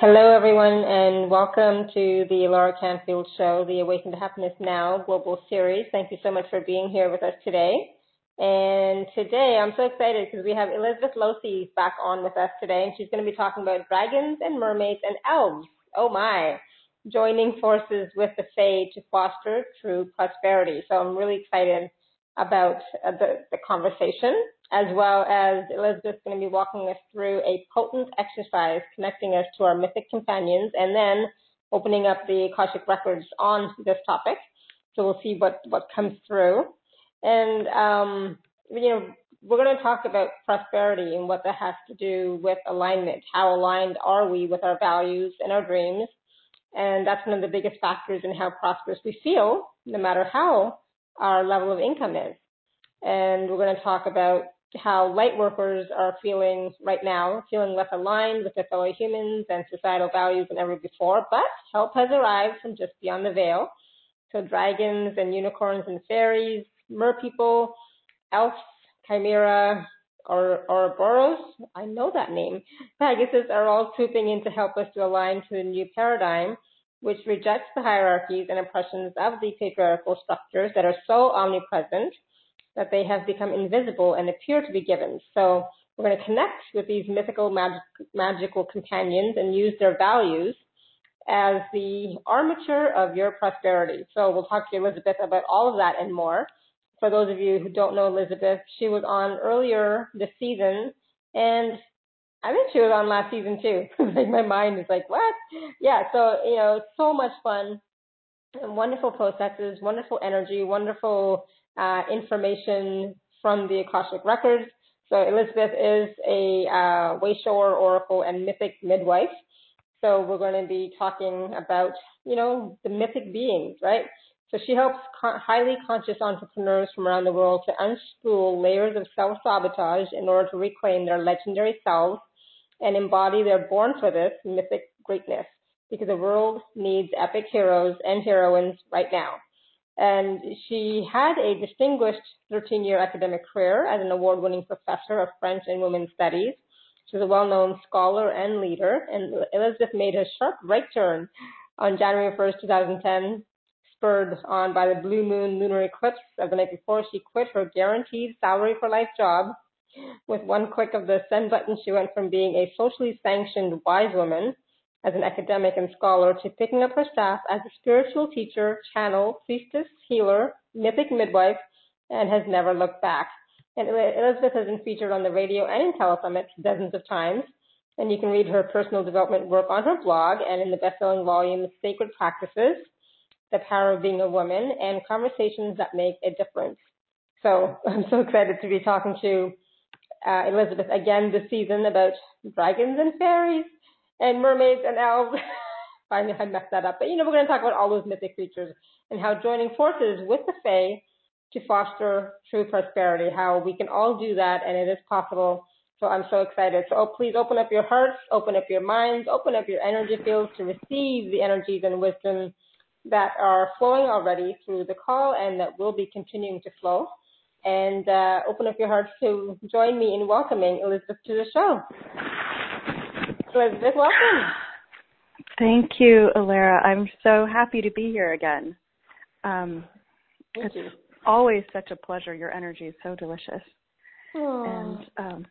Hello, everyone, and welcome to the Laura Canfield Show, the Awaken to Happiness Now Global Series. Thank you so much for being here with us today. And today, I'm so excited because we have Elizabeth Losey back on with us today, and she's going to be talking about dragons and mermaids and elves. Oh my! Joining forces with the Fae to foster true prosperity. So I'm really excited about the conversation, as well as Elizabeth's going to be walking us through a potent exercise connecting us to our mythic companions and then opening up the Akashic Records on this topic. So we'll see what comes through. And, we're going to talk about prosperity and what that has to do with alignment. How aligned are we with our values and our dreams? And that's one of the biggest factors in how prosperous we feel, no matter how our level of income is. And we're going to talk about how light workers are feeling right now, feeling less aligned with their fellow humans and societal values than ever before, but help has arrived from just beyond the veil. So dragons and unicorns and fairies, merpeople, elves, chimera, or Ouroboros, I know that name, Pegasus are all swooping in to help us to align to a new paradigm which rejects the hierarchies and oppressions of the patriarchal structures that are so omnipresent that they have become invisible and appear to be givens. So we're going to connect with these mythical, magical companions and use their values as the armature of your prosperity. So we'll talk to Elizabeth about all of that and more. For those of you who don't know Elizabeth, she was on earlier this season, and I think she was on last season too. Like my mind is like, what? Yeah, so, so much fun, wonderful processes, wonderful energy, wonderful information from the Akashic Records. So Elizabeth is a Wayshower Oracle and Mythic Midwife. So we're going to be talking about, the mythic beings, right? So she helps highly conscious entrepreneurs from around the world to unspool layers of self-sabotage in order to reclaim their legendary selves and embody their born for this mythic greatness, because the world needs epic heroes and heroines right now. And she had a distinguished 13-year academic career as an award-winning professor of French and Women's Studies. She was a well-known scholar and leader, and Elizabeth made her sharp right turn on January 1st, 2010, spurred on by the blue moon lunar eclipse of the night before. She quit her guaranteed salary for life job. With one click of the send button, she went from being a socially sanctioned wise woman as an academic and scholar to picking up her staff as a spiritual teacher, channel, priestess, healer, mythic midwife, and has never looked back. And Elizabeth has been featured on the radio and in telesummits dozens of times, and you can read her personal development work on her blog and in the best-selling volume Sacred Practices, The Power of Being a Woman, and Conversations That Make a Difference. So I'm so excited to be talking to Elizabeth again this season about dragons and fairies and mermaids and elves. Finally, I messed that up. But, we're going to talk about all those mythic creatures and how joining forces with the Fae to foster true prosperity, how we can all do that, and it is possible. So I'm so excited. So please open up your hearts, open up your minds, open up your energy fields to receive the energies and wisdom that are flowing already through the call and that will be continuing to flow. And open up your hearts to join me in welcoming Elizabeth to the show. Elizabeth, welcome. Thank you, Alara. I'm so happy to be here again. It's always such a pleasure. Your energy is so delicious. Aww. And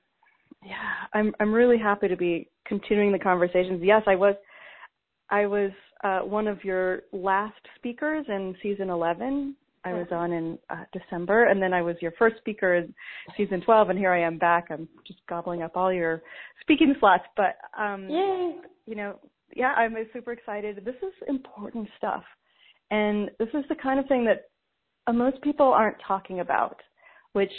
I'm really happy to be continuing the conversations. Yes, I was one of your last speakers in season 11. I was on in December, and then I was your first speaker in season 12, and here I am back. I'm just gobbling up all your speaking slots. But, Yay. I'm super excited. This is important stuff, and this is the kind of thing that most people aren't talking about, which,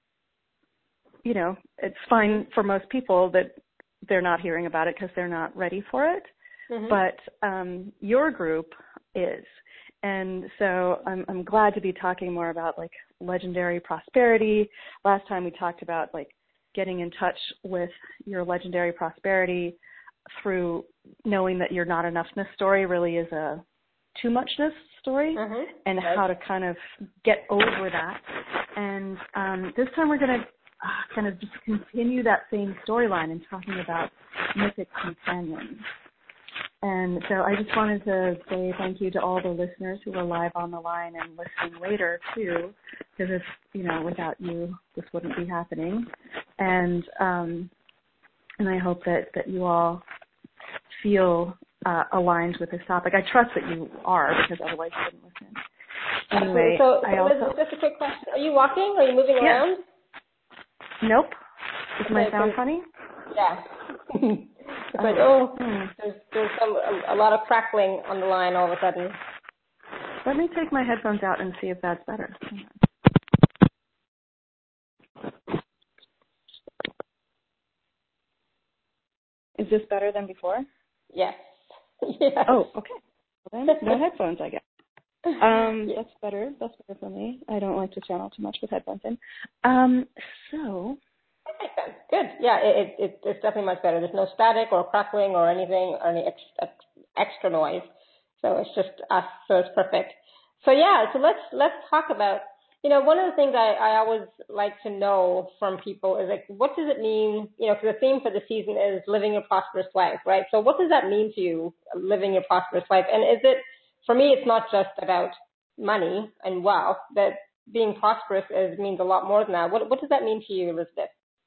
it's fine for most people that they're not hearing about it because they're not ready for it. Mm-hmm. But your group is. And so I'm glad to be talking more about legendary prosperity. Last time we talked about getting in touch with your legendary prosperity through knowing that your not enoughness story really is a too muchness story, and how to kind of get over that. And this time we're going to kind of just continue that same storyline and talking about mythic companions. And so I just wanted to say thank you to all the listeners who are live on the line and listening later too, because if, without you, this wouldn't be happening. And I hope that you all feel aligned with this topic. I trust that you are, because otherwise you wouldn't listen. Anyway, so just a quick question. Are you walking? Are you moving around? Nope. Is my sound funny? Yeah. But there's a lot of crackling on the line all of a sudden. Let me take my headphones out and see if that's better. Is this better than before? Yes. Yes. Oh, okay. Well, then, no headphones, I guess. That's better. That's better for me. I don't like to channel too much with headphones in. So. That makes sense. Good. Yeah, it's definitely much better. There's no static or crackling or anything or any extra noise. So it's just us. So it's perfect. So yeah. So let's talk about. One of the things I always like to know from people is like, what does it mean? Because the theme for the season is living a prosperous life, right? So what does that mean to you, living a prosperous life? And is it, for me, it's not just about money and wealth. That being prosperous means a lot more than that. What does that mean to you, Elizabeth?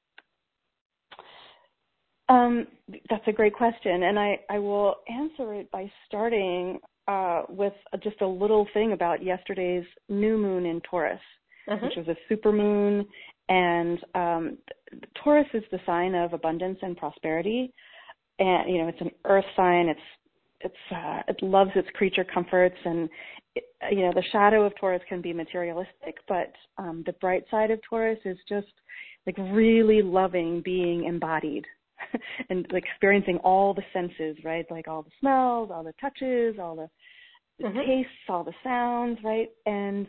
That's a great question, and I will answer it by starting with just a little thing about yesterday's new moon in Taurus, which was a supermoon, and Taurus is the sign of abundance and prosperity, and it's an earth sign. It loves its creature comforts, and the shadow of Taurus can be materialistic, but the bright side of Taurus is just like really loving being embodied. And experiencing all the senses, right? Like all the smells, all the touches, all the tastes, all the sounds, right? And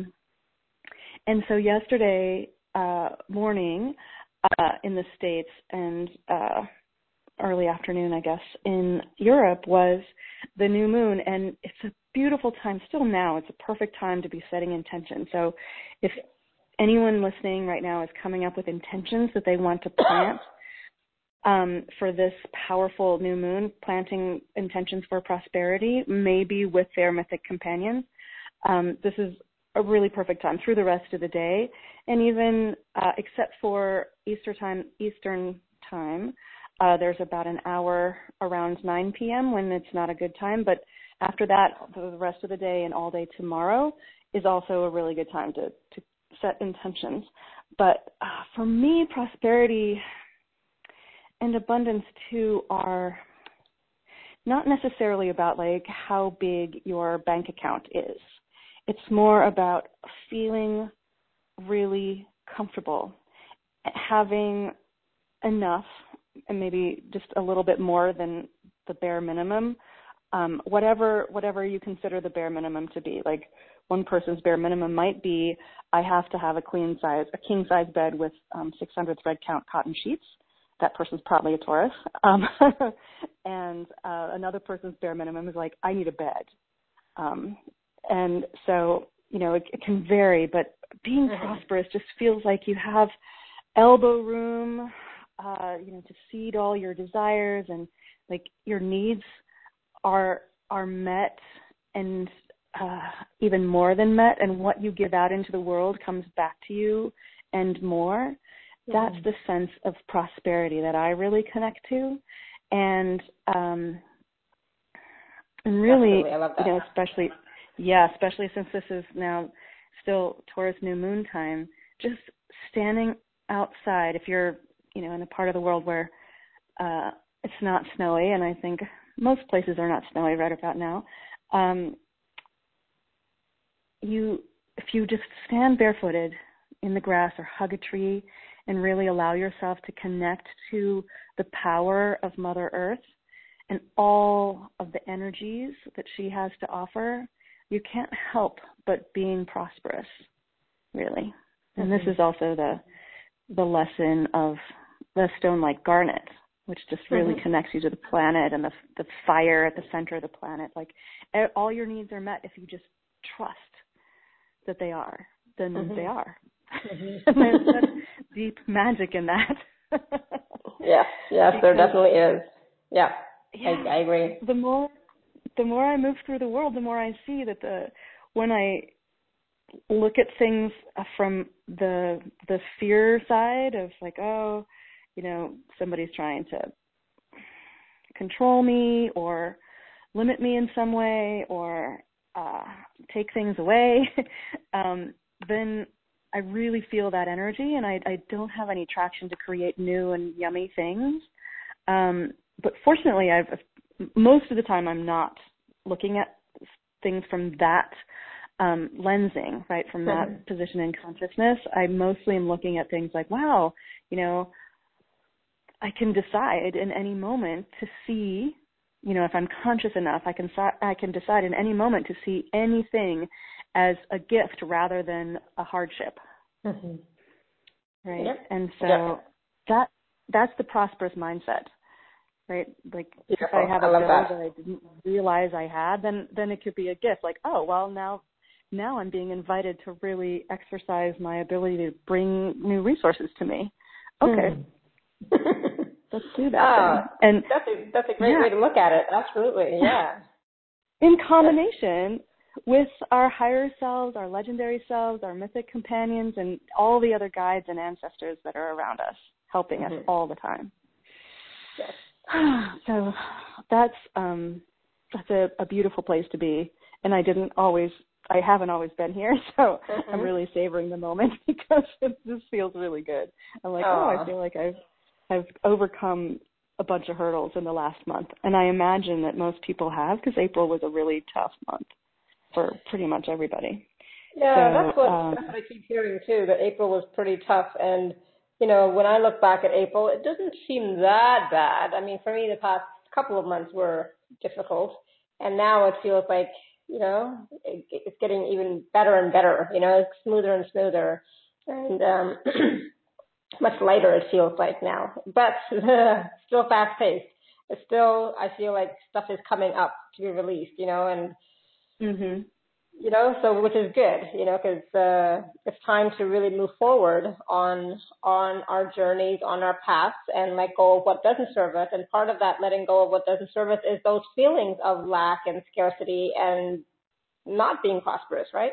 so yesterday morning in the States and early afternoon, I guess, in Europe was the new moon, and it's a beautiful time. Still now, it's a perfect time to be setting intention. So if anyone listening right now is coming up with intentions that they want to plant for this powerful new moon, planting intentions for prosperity, maybe with their mythic companions, this is a really perfect time through the rest of the day. And even except for Eastern time, there's about an hour around 9 p.m. when it's not a good time. But after that, the rest of the day and all day tomorrow is also a really good time to set intentions. But for me, prosperity and abundance too are not necessarily about like how big your bank account is. It's more about feeling really comfortable, having enough, and maybe just a little bit more than the bare minimum, whatever you consider the bare minimum to be. Like one person's bare minimum might be, I have to have a king size bed with 600 thread count cotton sheets. That person's probably a Taurus. And another person's bare minimum is like, I need a bed. And so, it can vary, but being prosperous just feels like you have elbow room, to feed all your desires, and like your needs are met and even more than met, and what you give out into the world comes back to you and more. That's the sense of prosperity that I really connect to. And really, I love that. especially since this is now still Taurus new moon time, just standing outside, if you're, in a part of the world where it's not snowy, and I think most places are not snowy right about now, if you just stand barefooted in the grass or hug a tree and really allow yourself to connect to the power of Mother Earth and all of the energies that she has to offer, you can't help but being prosperous, really. And this is also the lesson of the stone like garnet, which just really connects you to the planet and the fire at the center of the planet. Like all your needs are met if you just trust that they are, then they are. And there's such deep magic in that. Yes, there definitely is. Yeah. Yeah. I agree. The more I move through the world, the more I see that when I look at things from the fear side of like, oh, somebody's trying to control me or limit me in some way or take things away, then I really feel that energy, and I don't have any traction to create new and yummy things. But fortunately, most of the time I'm not looking at things from that lensing, right, from that position in consciousness. I mostly am looking at things like, wow, I can decide in any moment to see, if I'm conscious enough, I can decide in any moment to see anything as a gift rather than a hardship. Mm-hmm. Right? Yep. And so that's the prosperous mindset. Right? Like if I have a bill that I didn't realize I had, then it could be a gift. Like, oh, well, now I'm being invited to really exercise my ability to bring new resources to me. Okay. Let's do that thing. And that's a great way to look at it. Absolutely. Yeah. In combination with our higher selves, our legendary selves, our mythic companions, and all the other guides and ancestors that are around us, helping us all the time. Yes. So that's a beautiful place to be, and I haven't always been here, so I'm really savoring the moment because it just feels really good. I'm like, I feel like I've overcome a bunch of hurdles in the last month, and I imagine that most people have, because April was a really tough month for pretty much everybody. Yeah, that's what I keep hearing too, that April was pretty tough, and when I look back at April, it doesn't seem that bad. I mean, for me, the past couple of months were difficult, and now it feels like, it's getting even better and better, it's smoother and smoother, and much lighter it feels like now, but still fast-paced. It's still, I feel like stuff is coming up to be released, and so which is good, because it's time to really move forward on our journeys, on our paths, and let go of what doesn't serve us. And part of that letting go of what doesn't serve us is those feelings of lack and scarcity and not being prosperous, right?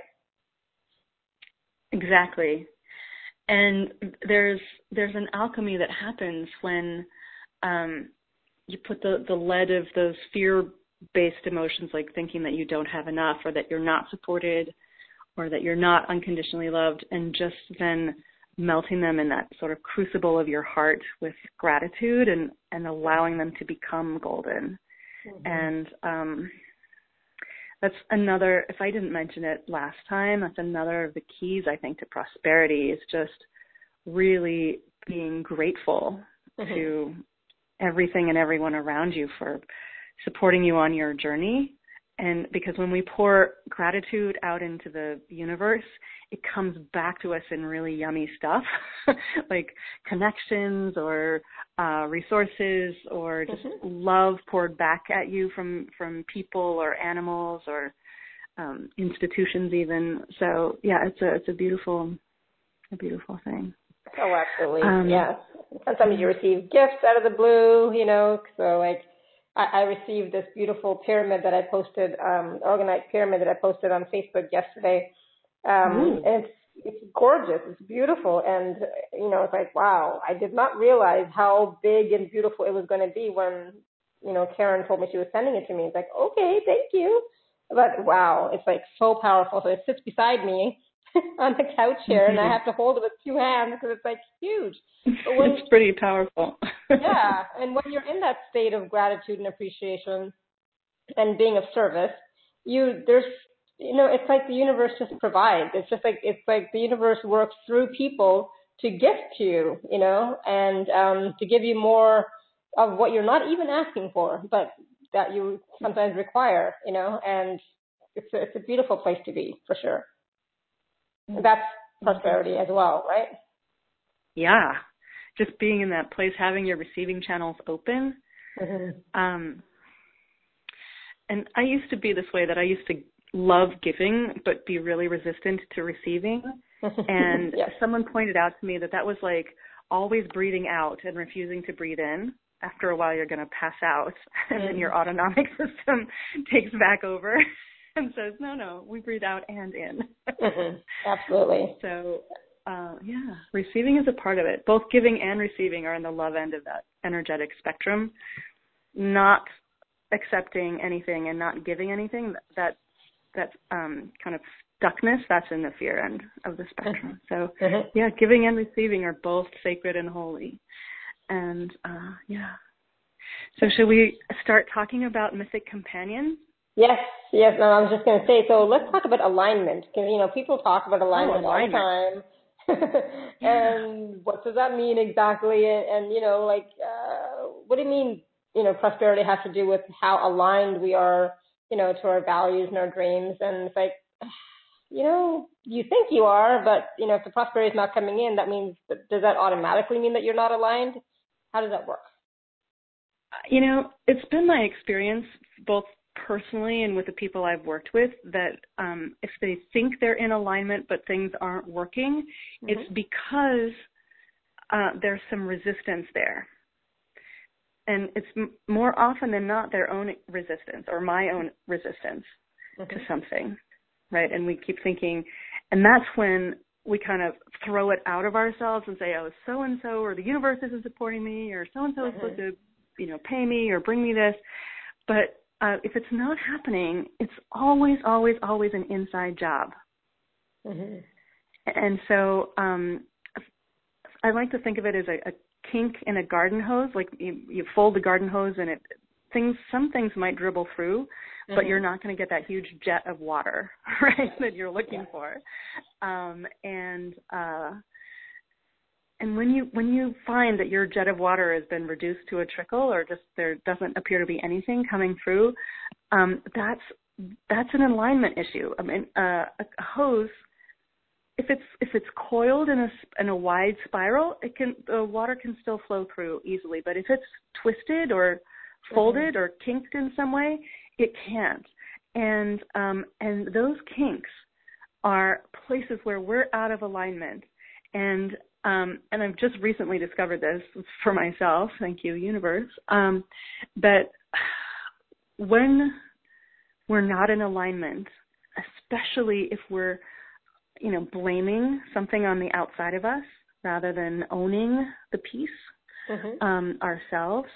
Exactly. And there's an alchemy that happens when you put the lead of those fear-based emotions, like thinking that you don't have enough or that you're not supported or that you're not unconditionally loved, and just then melting them in that sort of crucible of your heart with gratitude and allowing them to become golden. And that's another, if I didn't mention it last time, that's another of the keys, I think, to prosperity is just really being grateful to everything and everyone around you for supporting you on your journey. And because when we pour gratitude out into the universe, it comes back to us in really yummy stuff, like connections or resources or just love poured back at you from people or animals or institutions even. So yeah, it's a beautiful thing. Oh, absolutely. Yeah. Sometimes you receive gifts out of the blue, so like I received this beautiful pyramid that I posted, organite pyramid that I posted on Facebook yesterday. And it's gorgeous. It's beautiful. And, it's like, wow, I did not realize how big and beautiful it was going to be when, Karen told me she was sending it to me. It's like, okay, thank you. But wow, it's like so powerful. So it sits beside me on the couch here, and I have to hold it with two hands because it's like huge. But it's pretty powerful. Yeah, and when you're in that state of gratitude and appreciation and being of service, it's like the universe just provides. It's like the universe works through people to gift to you, and to give you more of what you're not even asking for, but that you sometimes require, and it's a beautiful place to be, for sure. That's prosperity as well, right? Yeah. Just being in that place, having your receiving channels open. And I used to be this way, that I used to love giving but be really resistant to receiving. And someone pointed out to me that was like always breathing out and refusing to breathe in. after a while you're going to pass out, and then your autonomic system takes back over and says, no, we breathe out and in. Absolutely. So, receiving is a part of it. Both giving and receiving are in the love end of that energetic spectrum. Not accepting anything and not giving anything, that kind of stuckness, that's in the fear end of the spectrum. So, giving and receiving are both sacred and holy. And, So should we start talking about mythic companions? Yes. No, I was just going to say, so let's talk about alignment. Because, people talk about alignment all the time. And what does that mean exactly? And what do you mean, prosperity has to do with how aligned we are, to our values and our dreams? And it's like, you think you are, but, if the prosperity is not coming in, that means, does that automatically mean that you're not aligned? How does that work? It's been my experience, both personally and with the people I've worked with, that if they think they're in alignment but things aren't working, it's because there's some resistance there. And it's more often than not their own resistance or my own resistance to something, right? And we keep thinking, and that's when we kind of throw it out of ourselves and say, oh, so-and-so, or the universe isn't supporting me, or so-and-so is supposed to, pay me or bring me this. But if it's not happening, it's always, always, always an inside job. And so I like to think of it as a kink in a garden hose. Like you fold the garden hose and some things might dribble through, but you're not going to get that huge jet of water, right, that you're looking for. And when you find that your jet of water has been reduced to a trickle, or just there doesn't appear to be anything coming through, that's an alignment issue. I mean, a hose, if it's coiled in a wide spiral, the water can still flow through easily. But if it's twisted or folded or kinked in some way, it can't. And those kinks are places where we're out of alignment. And I've just recently discovered this for myself. Thank you, universe. That when we're not in alignment, especially if we're, blaming something on the outside of us rather than owning the piece ourselves,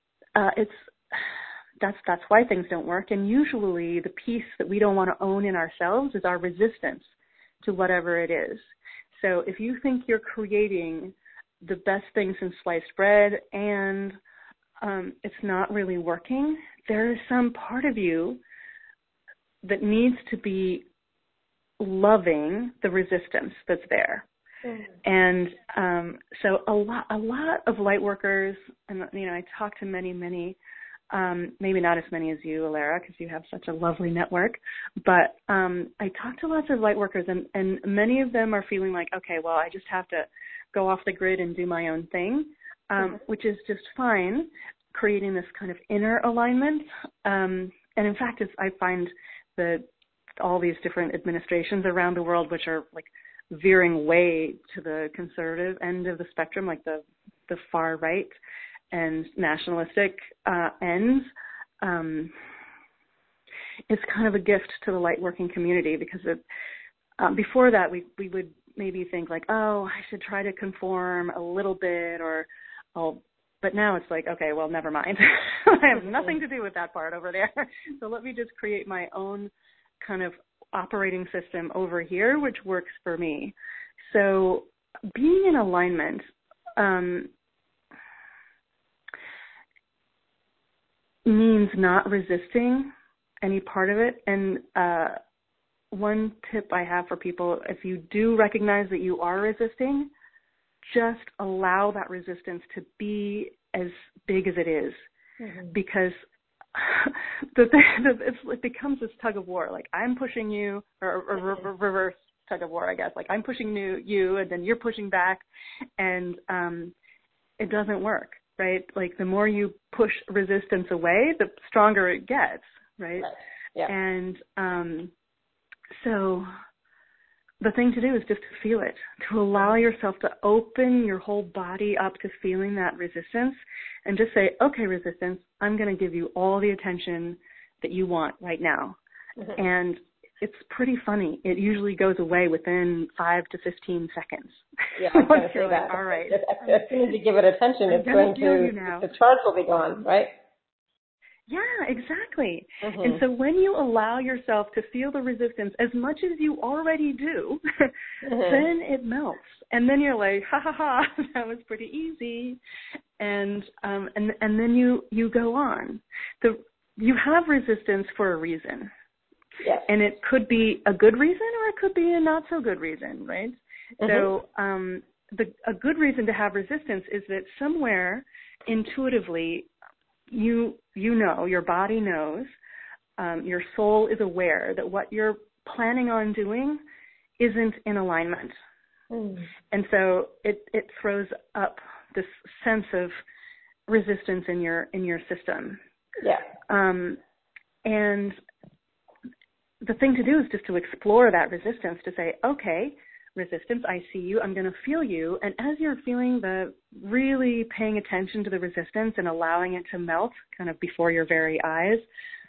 that's why things don't work. And usually the piece that we don't want to own in ourselves is our resistance to whatever it is. So if you think you're creating the best thing since sliced bread and it's not really working, there is some part of you that needs to be loving the resistance that's there. And so a lot of light workers, and I talk to many, maybe not as many as you, Alara, because you have such a lovely network, but I talk to lots of light workers, and many of them are feeling like, okay, well, I just have to go off the grid and do my own thing, which is just fine, creating this kind of inner alignment. And in fact, I find that all these different administrations around the world, which are like veering way to the conservative end of the spectrum, like the far right and nationalistic ends, it's kind of a gift to the light working community, because before that we would maybe think like, oh, I should try to conform a little bit, but now it's like, okay, well, never mind. I have nothing to do with that part over there. So let me just create my own kind of operating system over here, which works for me. So being in alignment, means not resisting any part of it. And one tip I have for people, if you do recognize that you are resisting, just allow that resistance to be as big as it is. Because it becomes this tug of war. Like, I'm pushing you, or reverse tug of war, I guess. Like, I'm pushing you, and then you're pushing back, and it doesn't work. Right? Like, the more you push resistance away, the stronger it gets, right? Yeah. And so the thing to do is just to feel it, to allow yourself to open your whole body up to feeling that resistance and just say, okay, resistance, I'm going to give you all the attention that you want right now. Mm-hmm. And it's pretty funny. It usually goes away within 5 to 15 seconds. Yeah, I was going to say like, that. All right. As soon as you give it attention, it's going to, the charge will be gone, right? Yeah, exactly. Mm-hmm. And so when you allow yourself to feel the resistance as much as you already do, then it melts. And then you're like, ha ha ha, that was pretty easy. And then you go on. You have resistance for a reason. Yes. And it could be a good reason or it could be a not so good reason, right? So a good reason to have resistance is that somewhere intuitively you know, your body knows, your soul is aware that what you're planning on doing isn't in alignment. And so it throws up this sense of resistance in your system. Yeah. And the thing to do is just to explore that resistance, to say, okay, resistance, I see you, I'm going to feel you. And as you're feeling really paying attention to the resistance and allowing it to melt kind of before your very eyes,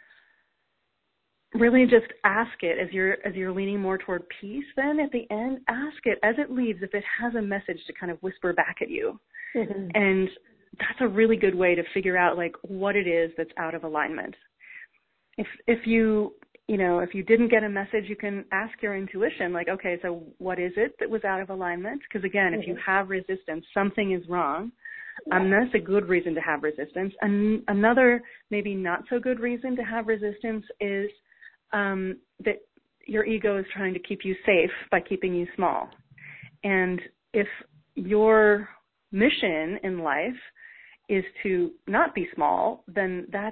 really just ask it as you're leaning more toward peace. Then at the end, ask it as it leaves if it has a message to kind of whisper back at you. Mm-hmm. And that's a really good way to figure out like what it is that's out of alignment. If you didn't get a message, you can ask your intuition, like, okay, so what is it that was out of alignment? Because again, if you have resistance, something is wrong. That's a good reason to have resistance. And another maybe not so good reason to have resistance is that your ego is trying to keep you safe by keeping you small. And if your mission in life is to not be small, then that's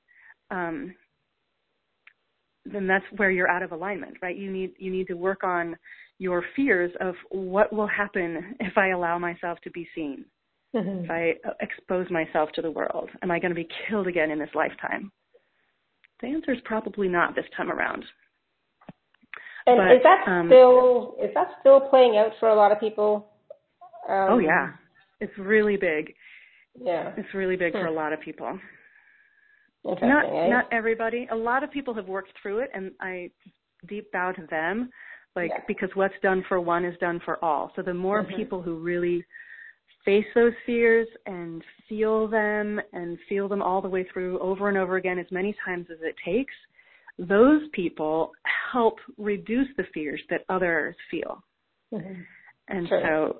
where you're out of alignment, right? You need to work on your fears of what will happen if I allow myself to be seen, if I expose myself to the world. Am I going to be killed again in this lifetime? The answer is probably not this time around. And but, is that still playing out for a lot of people? Oh yeah, it's really big. Yeah, it's really big for a lot of people. Interesting, Not everybody. A lot of people have worked through it, and I deep bow to them, because what's done for one is done for all. So the more people who really face those fears and feel them all the way through over and over again as many times as it takes, those people help reduce the fears that others feel. And so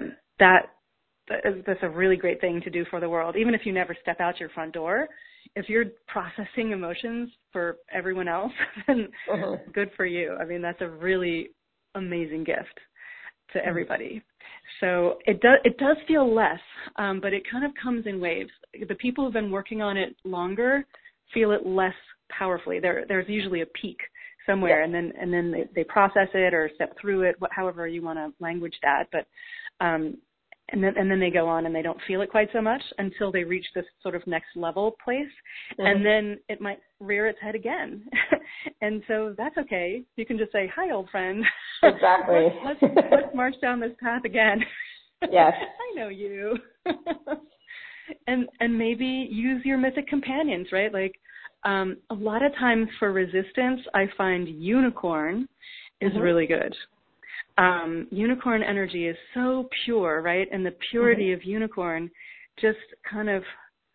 that's a really great thing to do for the world. Even if you never step out your front door, if you're processing emotions for everyone else, then good for you. I mean, that's a really amazing gift to everybody. So it does feel less, but it kind of comes in waves. The people who've been working on it longer feel it less powerfully. There's usually a peak somewhere, and then they process it or step through it, however you want to language that. But and then they go on and they don't feel it quite so much until they reach this sort of next level place, and then it might rear its head again. And so that's okay. You can just say, "Hi, old friend." Exactly. let's march down this path again. Yes. I know you. And maybe use your mythic companions, right? Like a lot of times for resistance, I find unicorn is really good. Unicorn energy is so pure, right? And the purity of unicorn just kind of,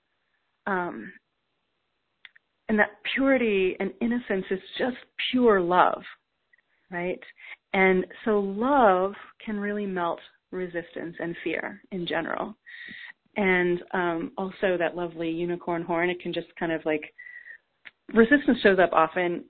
and that purity and innocence is just pure love, right? And so love can really melt resistance and fear in general. And also that lovely unicorn horn, it can just kind of like, resistance shows up often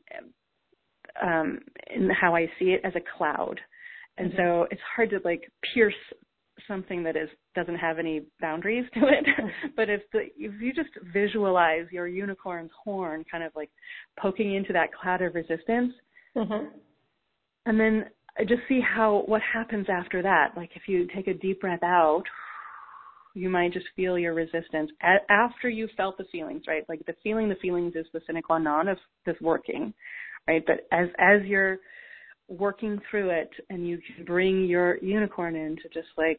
in how I see it as a cloud. And so it's hard to like pierce something that doesn't have any boundaries to it. But if you just visualize your unicorn's horn kind of like poking into that cloud of resistance, and then just see what happens after that. Like if you take a deep breath out, you might just feel your resistance after you felt the feelings, right? Like the feelings is the sine qua non of this working, right? But as you're working through it, and you can bring your unicorn in to just like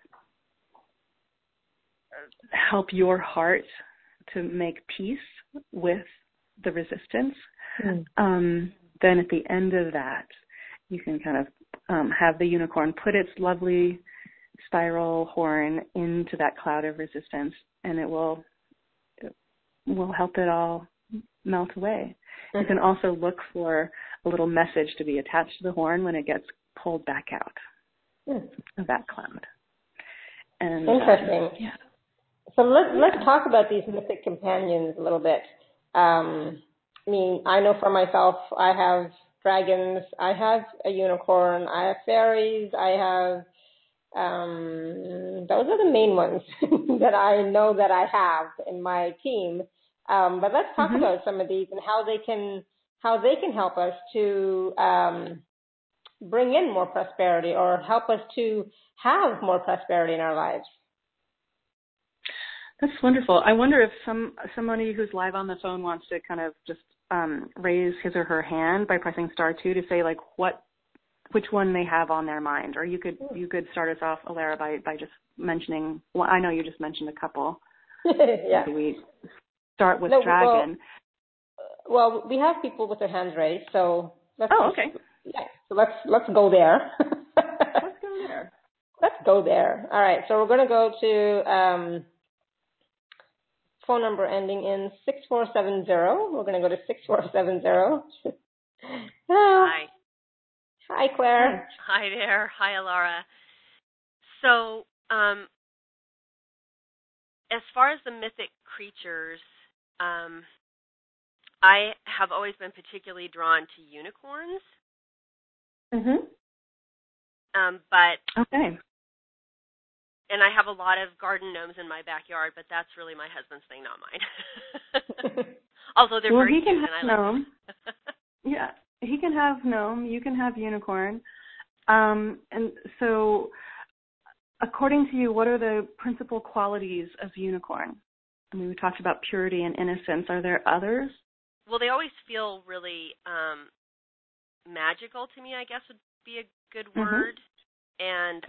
help your heart to make peace with the resistance. Then at the end of that, you can kind of have the unicorn put its lovely spiral horn into that cloud of resistance, and it will help it all melt away. You can also look for a little message to be attached to the horn when it gets pulled back out of that cloud. And, interesting. So let's talk about these mythic companions a little bit. I mean, I know for myself, I have dragons, I have a unicorn, I have fairies, I have, those are the main ones that I know that I have in my team. But let's talk about some of these and how they can help us to bring in more prosperity or help us to have more prosperity in our lives. That's wonderful. I wonder if somebody who's live on the phone wants to kind of just raise his or her hand by pressing *2 to say like which one they have on their mind. Or you could start us off, Alara, by just mentioning. Well, I know you just mentioned a couple. Yeah. Maybe we start with dragon. Well, we have people with their hands raised, so let's. Oh, okay. Yeah. So let's go there. Let's go there. All right. So we're going to go to phone number ending in 6470. We're going to go to 6470. Hi. Hi, Claire. Hi there. Hi, Alara. So, as far as the mythic creatures, I have always been particularly drawn to unicorns. But okay. And I have a lot of garden gnomes in my backyard, but that's really my husband's thing, not mine. Although they're very cute, and I like them. Yeah, he can have gnome. You can have unicorn. And so, according to you, what are the principal qualities of unicorn? I mean, we talked about purity and innocence. Are there others? Well, they always feel really magical to me, I guess would be a good word. And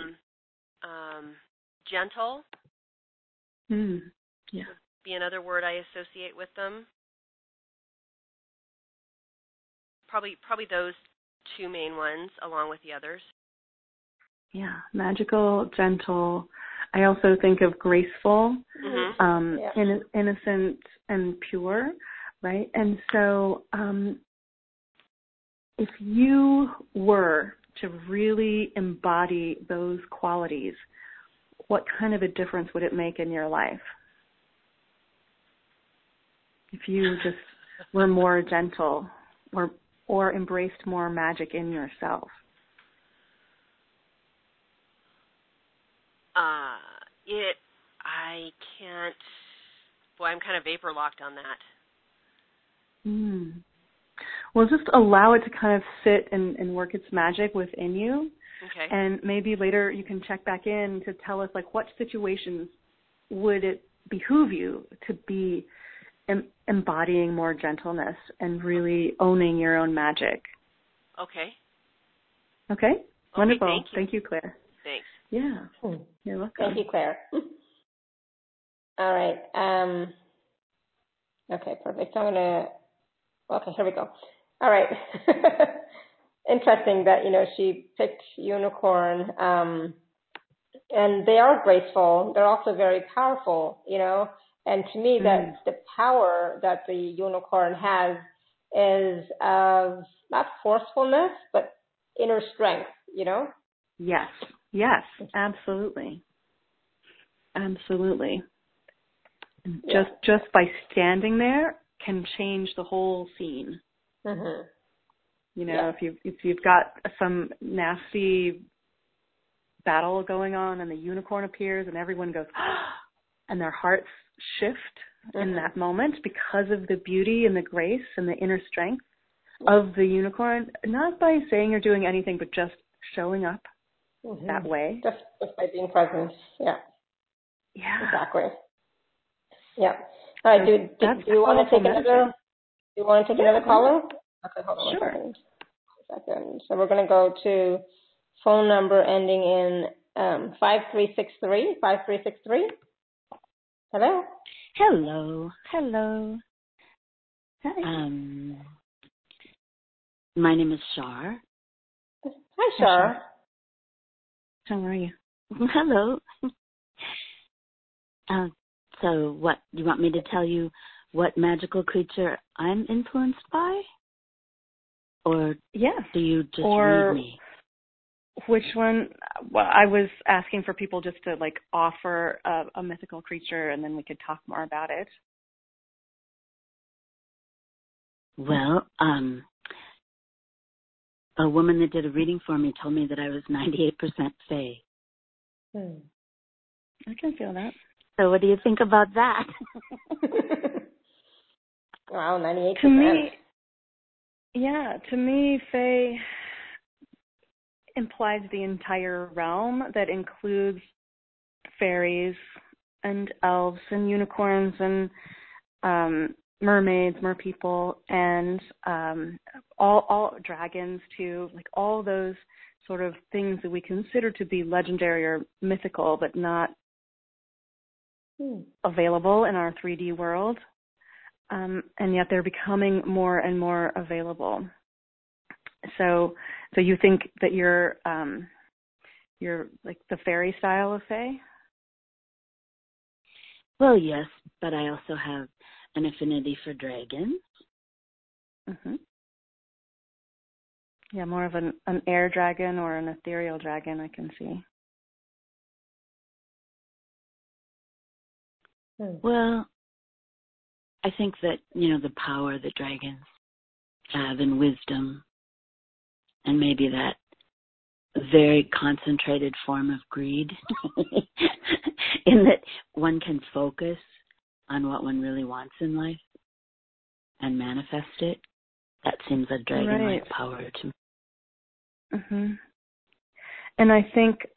gentle. Yeah. Would be another word I associate with them. Probably those two main ones, along with the others. Yeah, magical, gentle. I also think of graceful, innocent, and pure, right? And so if you were to really embody those qualities, what kind of a difference would it make in your life? If you just were more gentle or embraced more magic in yourself? I can't. Boy, I'm kind of vapor locked on that. Well, just allow it to kind of sit and work its magic within you. Okay. And maybe later you can check back in to tell us, like, what situations would it behoove you to be embodying more gentleness and really owning your own magic. Okay. Okay? Wonderful. Thank you. Thank you, Claire. Thanks. Yeah. You're welcome. Thank you, Claire. All right. Okay, perfect. Okay, here we go. All right. Interesting that, she picked unicorn. And they are graceful. They're also very powerful, And to me, that the power that the unicorn has is of not forcefulness, but inner strength, Yes, absolutely. Absolutely. Yeah. Just by standing there can change the whole scene. Mm-hmm. If you've got some nasty battle going on and the unicorn appears and everyone goes, and their hearts shift in that moment because of the beauty and the grace and the inner strength of the unicorn, not by saying or doing anything, but just showing up that way. Just by being present. Yeah. Yeah. Exactly. Yeah. All right. Do you want to take another? Do you want to take another caller? Okay, hold on Sure. 1 second. second. So we're going to go to phone number ending in 5363. 5363. Hello. Hello. Hi. My name is Shar. Hi, Shar. How are you? Hello. So what, you want me to tell you what magical creature I'm influenced by? Or do you just read me? Which one? Well, I was asking for people just to like offer a mythical creature, and then we could talk more about it. Well, a woman that did a reading for me told me that I was 98% Fae. I can feel that. So what do you think about that? Wow, 98%. To me, Fae implies the entire realm that includes fairies and elves and unicorns and mermaids, merpeople, and all dragons too, like all those sort of things that we consider to be legendary or mythical, but not available in our 3D world. And yet they're becoming more and more available. So you think that you're like the fairy style of Fae? Well, yes, but I also have an affinity for dragons. Mm-hmm. Yeah, more of an air dragon or an ethereal dragon, I can see. Well, I think that, the power that dragons have and wisdom, and maybe that very concentrated form of greed, in that one can focus on what one really wants in life and manifest it. That seems a dragon-like power to me. Mm-hmm. And I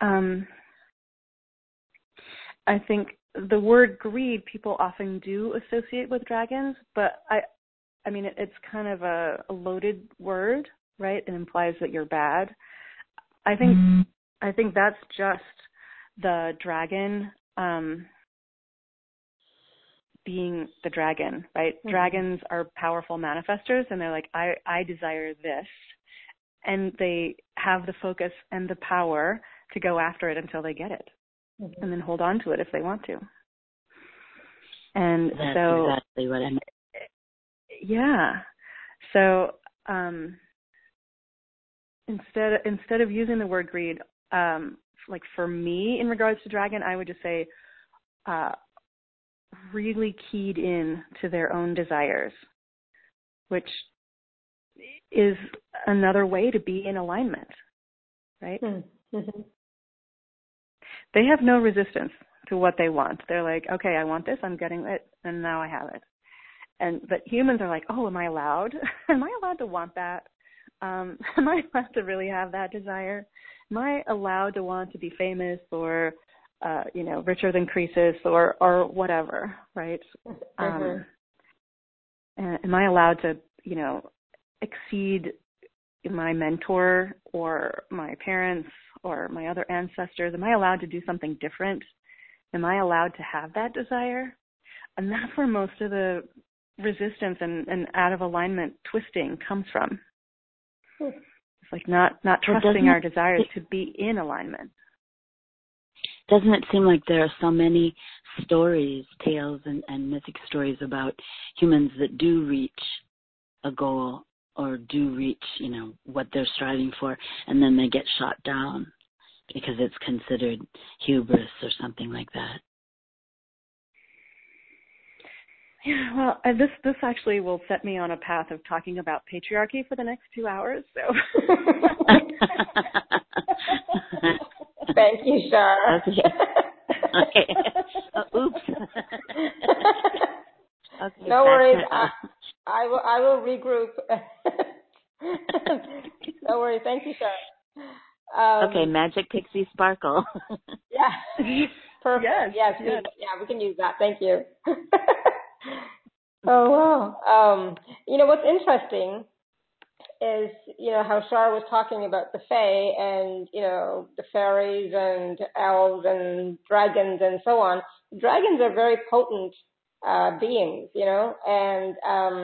think the word greed people often do associate with dragons, but I mean it's kind of a loaded word, right? It implies that you're bad. I think that's just the dragon being the dragon, right? Mm-hmm. Dragons are powerful manifestors, and they're like, I desire this, and they have the focus and the power to go after it until they get it, and then hold on to it if they want to. And that's exactly what I mean. Yeah. So instead of using the word greed, like for me in regards to dragon, I would just say really keyed in to their own desires, which is another way to be in alignment, right? Mm-hmm. They have no resistance to what they want. They're like, okay, I want this, I'm getting it, and now I have it. But humans are like, oh, am I allowed? Am I allowed to want that? Am I allowed to really have that desire? Am I allowed to want to be famous or, richer than Croesus or whatever, right? Mm-hmm. Am I allowed to, exceed my mentor or my parents or my other ancestors? Am I allowed to do something different? Am I allowed to have that desire? And that's where most of the resistance and out of alignment twisting comes from. It's like not trusting our desires to be in alignment. Doesn't it seem like there are so many stories, tales, and mythic stories about humans that do reach a goal or do reach, what they're striving for, and then they get shot down because it's considered hubris or something like that? Yeah, well, this actually will set me on a path of talking about patriarchy for the next 2 hours. So, thank you, Shar. Okay. Oops. Okay, no worries. I will regroup. No worries. Thank you, Shar. Okay, Magic Pixie Sparkle. Yeah. Perfect. Yes. We can use that. Thank you. Oh, wow. What's interesting is, how Shar was talking about the Fae and, the fairies and elves and dragons and so on. Dragons are very potent beings, and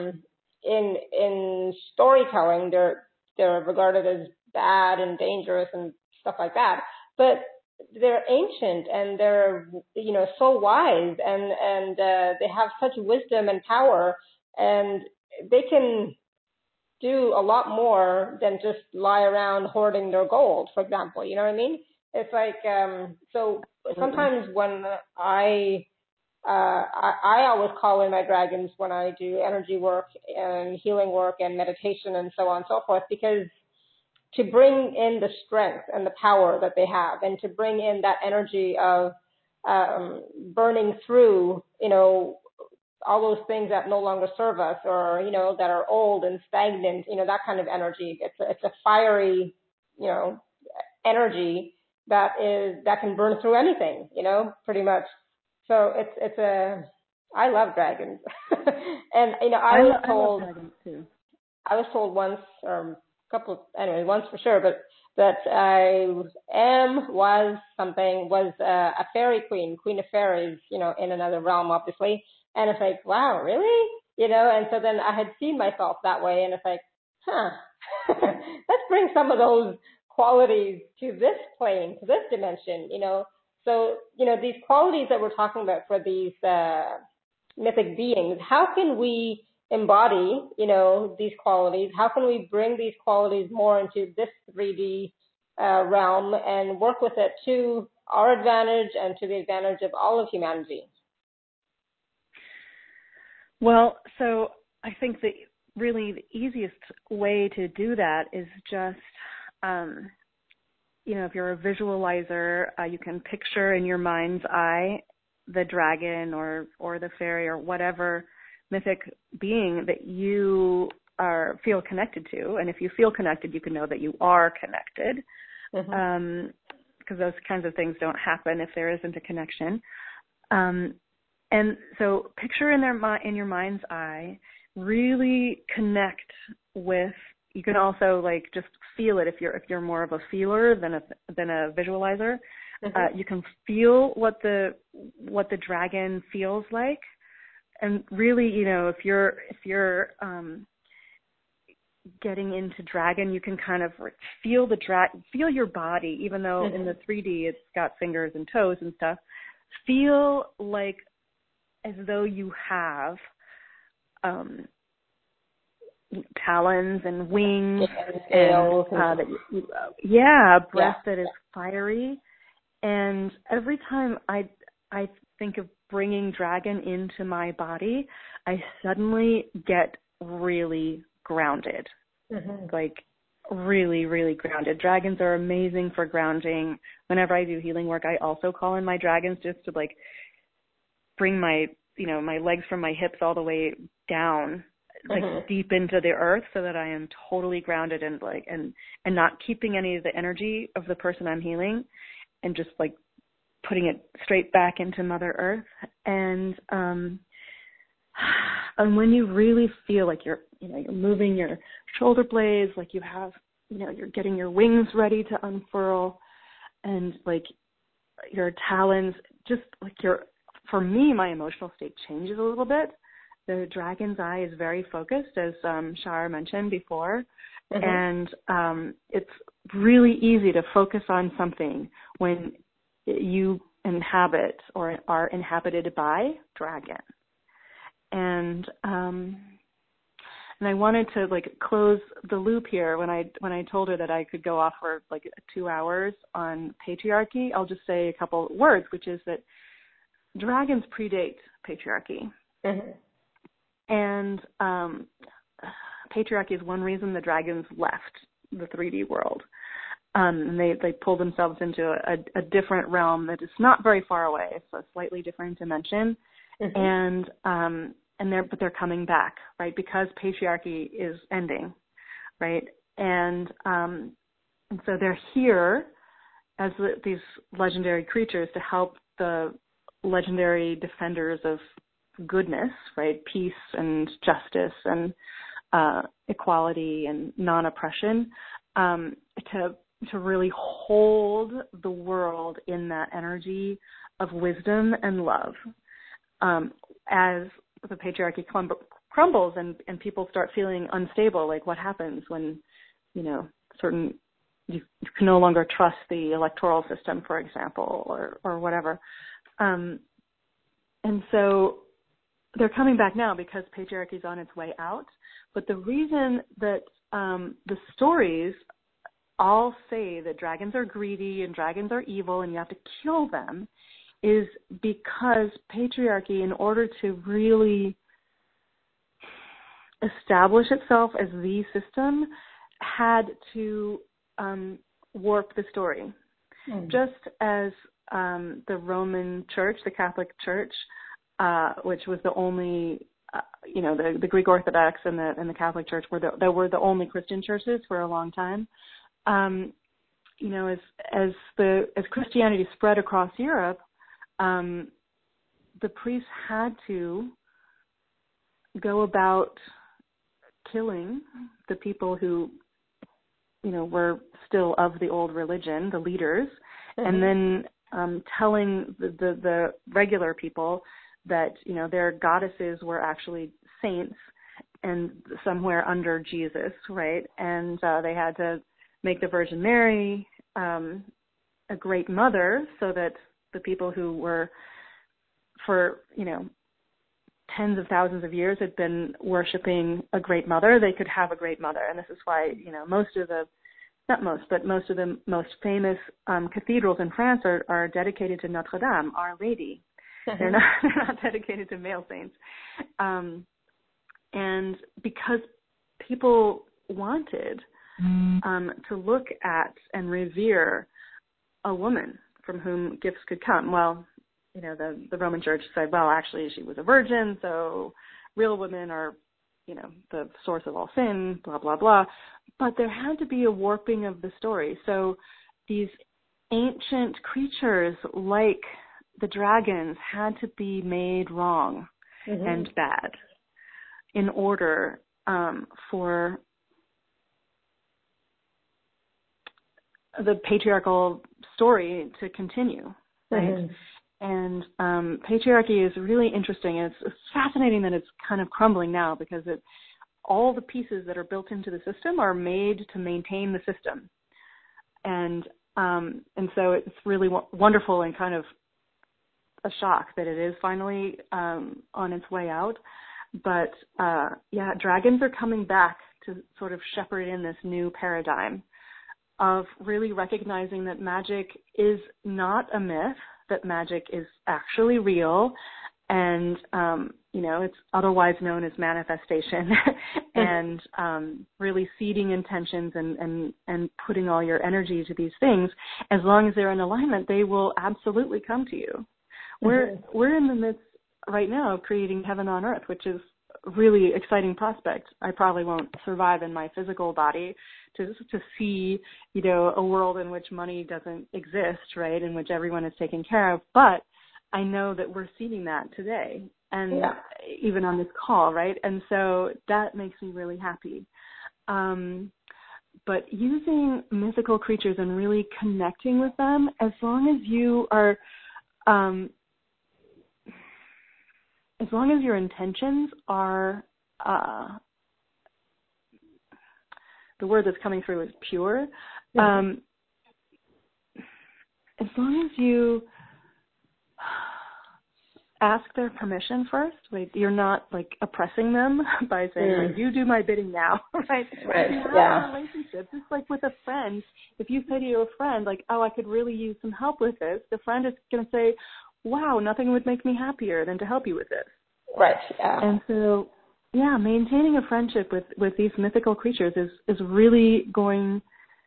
in storytelling, they're regarded as bad and dangerous and stuff like that. But they're ancient and they're, so wise and they have such wisdom and power, and they can do a lot more than just lie around hoarding their gold, for example. You know what I mean? It's like, so sometimes when I always call in my dragons when I do energy work and healing work and meditation and so on and so forth, because to bring in the strength and the power that they have, and to bring in that energy of burning through, all those things that no longer serve us, or, that are old and stagnant, that kind of energy. It's a fiery, energy that can burn through anything, pretty much. So I love dragons. And, I love dragons too. I was told once, once for sure, but that I was a fairy queen of fairies, in another realm, obviously. And it's like, wow, really? And so then I had seen myself that way, and it's like, let's bring some of those qualities to this plane, to this dimension, So, these qualities that we're talking about for these mythic beings, how can we embody, these qualities? How can we bring these qualities more into this 3D realm and work with it to our advantage and to the advantage of all of humanity? Well, so I think that really the easiest way to do that is just, if you're a visualizer, you can picture in your mind's eye the dragon or the fairy or whatever mythic being that you feel connected to. And if you feel connected, you can know that you are connected, because those kinds of things don't happen if there isn't a connection. And so picture in your mind's eye, really connect with. You can also just feel it if you're more of a feeler than a visualizer. You can feel what the dragon feels like, and really, if you're getting into dragon, you can kind of feel feel your body, even though in the 3D it's got fingers and toes and stuff. Feel like as though you have talons and wings and breath that is fiery. And every time I think of bringing dragon into my body, I suddenly get really grounded, like really, really grounded. Dragons are amazing for grounding. Whenever I do healing work, I also call in my dragons just to bring my legs from my hips all the way down, deep into the earth, so that I am totally grounded and and not keeping any of the energy of the person I'm healing, and just putting it straight back into Mother Earth. And when you really feel like you're moving your shoulder blades, like you have, you're getting your wings ready to unfurl, and your talons, just for me, my emotional state changes a little bit. The dragon's eye is very focused, as Shar mentioned before, and it's really easy to focus on something when you inhabit or are inhabited by dragon. And I wanted to close the loop here when I told her that I could go off for 2 hours on patriarchy. I'll just say a couple words, which is that dragons predate patriarchy. And patriarchy is one reason the dragons left the 3D world. And they pulled themselves into a different realm that is not very far away. It's a slightly different dimension. But they're coming back, right? Because patriarchy is ending, right? And so they're here as these legendary creatures to help the legendary defenders of goodness, right? Peace and justice and equality and non-oppression, to really hold the world in that energy of wisdom and love. As the patriarchy crumbles and people start feeling unstable, like what happens when, you can no longer trust the electoral system, for example, or whatever. And so they're coming back now because patriarchy is on its way out. But the reason that the stories all say that dragons are greedy and dragons are evil and you have to kill them is because patriarchy, in order to really establish itself as the system, had to warp the story. Just as the Roman Church, the Catholic Church, which was the only, the Greek Orthodox and the Catholic Church were the only Christian churches for a long time. As Christianity spread across Europe, the priests had to go about killing the people who, were still of the old religion, the leaders, and then telling the regular people that, their goddesses were actually saints and somewhere under Jesus, right? And they had to make the Virgin Mary a great mother so that the people who were for, tens of thousands of years had been worshiping a great mother, they could have a great mother. And this is why, most of the most famous cathedrals in France are dedicated to Notre Dame, Our Lady. They're not dedicated to male saints. And because people wanted to look at and revere a woman from whom gifts could come. Well, the Roman Church said, well, actually, she was a virgin, so real women are, the source of all sin, blah, blah, blah. But there had to be a warping of the story. So these ancient creatures like the dragons had to be made wrong and bad in order for the patriarchal story to continue, right? And patriarchy is really interesting. It's fascinating that it's kind of crumbling now because all the pieces that are built into the system are made to maintain the system. And so it's really wonderful and kind of a shock that it is finally on its way out. But dragons are coming back to sort of shepherd in this new paradigm of really recognizing that magic is not a myth, that magic is actually real, and it's otherwise known as manifestation, and really seeding intentions and putting all your energy to these things. As long as they're in alignment, they will absolutely come to you. We're in the midst right now of creating heaven on earth, which is a really exciting prospect. I probably won't survive in my physical body to see, a world in which money doesn't exist, right, in which everyone is taken care of. But I know that we're seeing that today, and even on this call, right? And so that makes me really happy. But using mythical creatures and really connecting with them, as long as you are, as long as your intentions are, the word that's coming through is pure. As long as you ask their permission first, like you're not like oppressing them by saying, like, you do my bidding now, right? Right. You have a relationship, just like with a friend. If you say to your friend, like, oh, I could really use some help with this, the friend is going to say, wow, nothing would make me happier than to help you with this. Right. Yeah. And so, maintaining a friendship with these mythical creatures is really going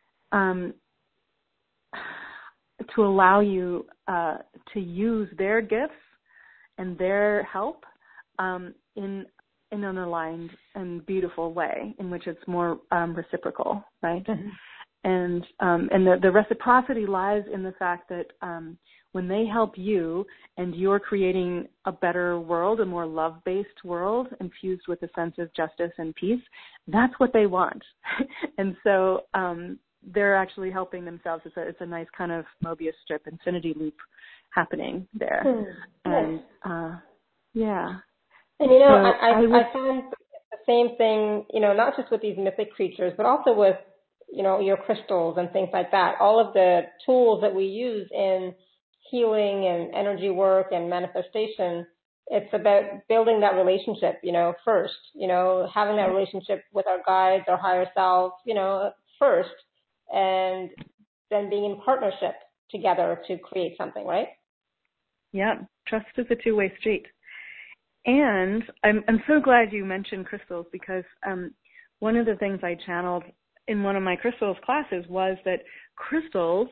to allow you to use their gifts and their help in an aligned and beautiful way, in which it's more reciprocal, right? And the reciprocity lies in the fact that when they help you and you're creating a better world, a more love-based world infused with a sense of justice and peace, that's what they want. And so they're actually helping themselves. It's a nice kind of Mobius strip infinity loop happening there. And yeah. And you know, so I found the same thing, you know, not just with these mythic creatures, but also with, you know, your crystals and things like that. All of the tools that we use in healing and energy work and manifestation, it's about building that relationship, you know, first, you know, having that relationship with our guides, our higher selves, you know, first, and then being in partnership together to create something, right? Yeah, trust is a two-way street. And I'm so glad you mentioned crystals, because one of the things I channeled in one of my crystals classes was that crystals,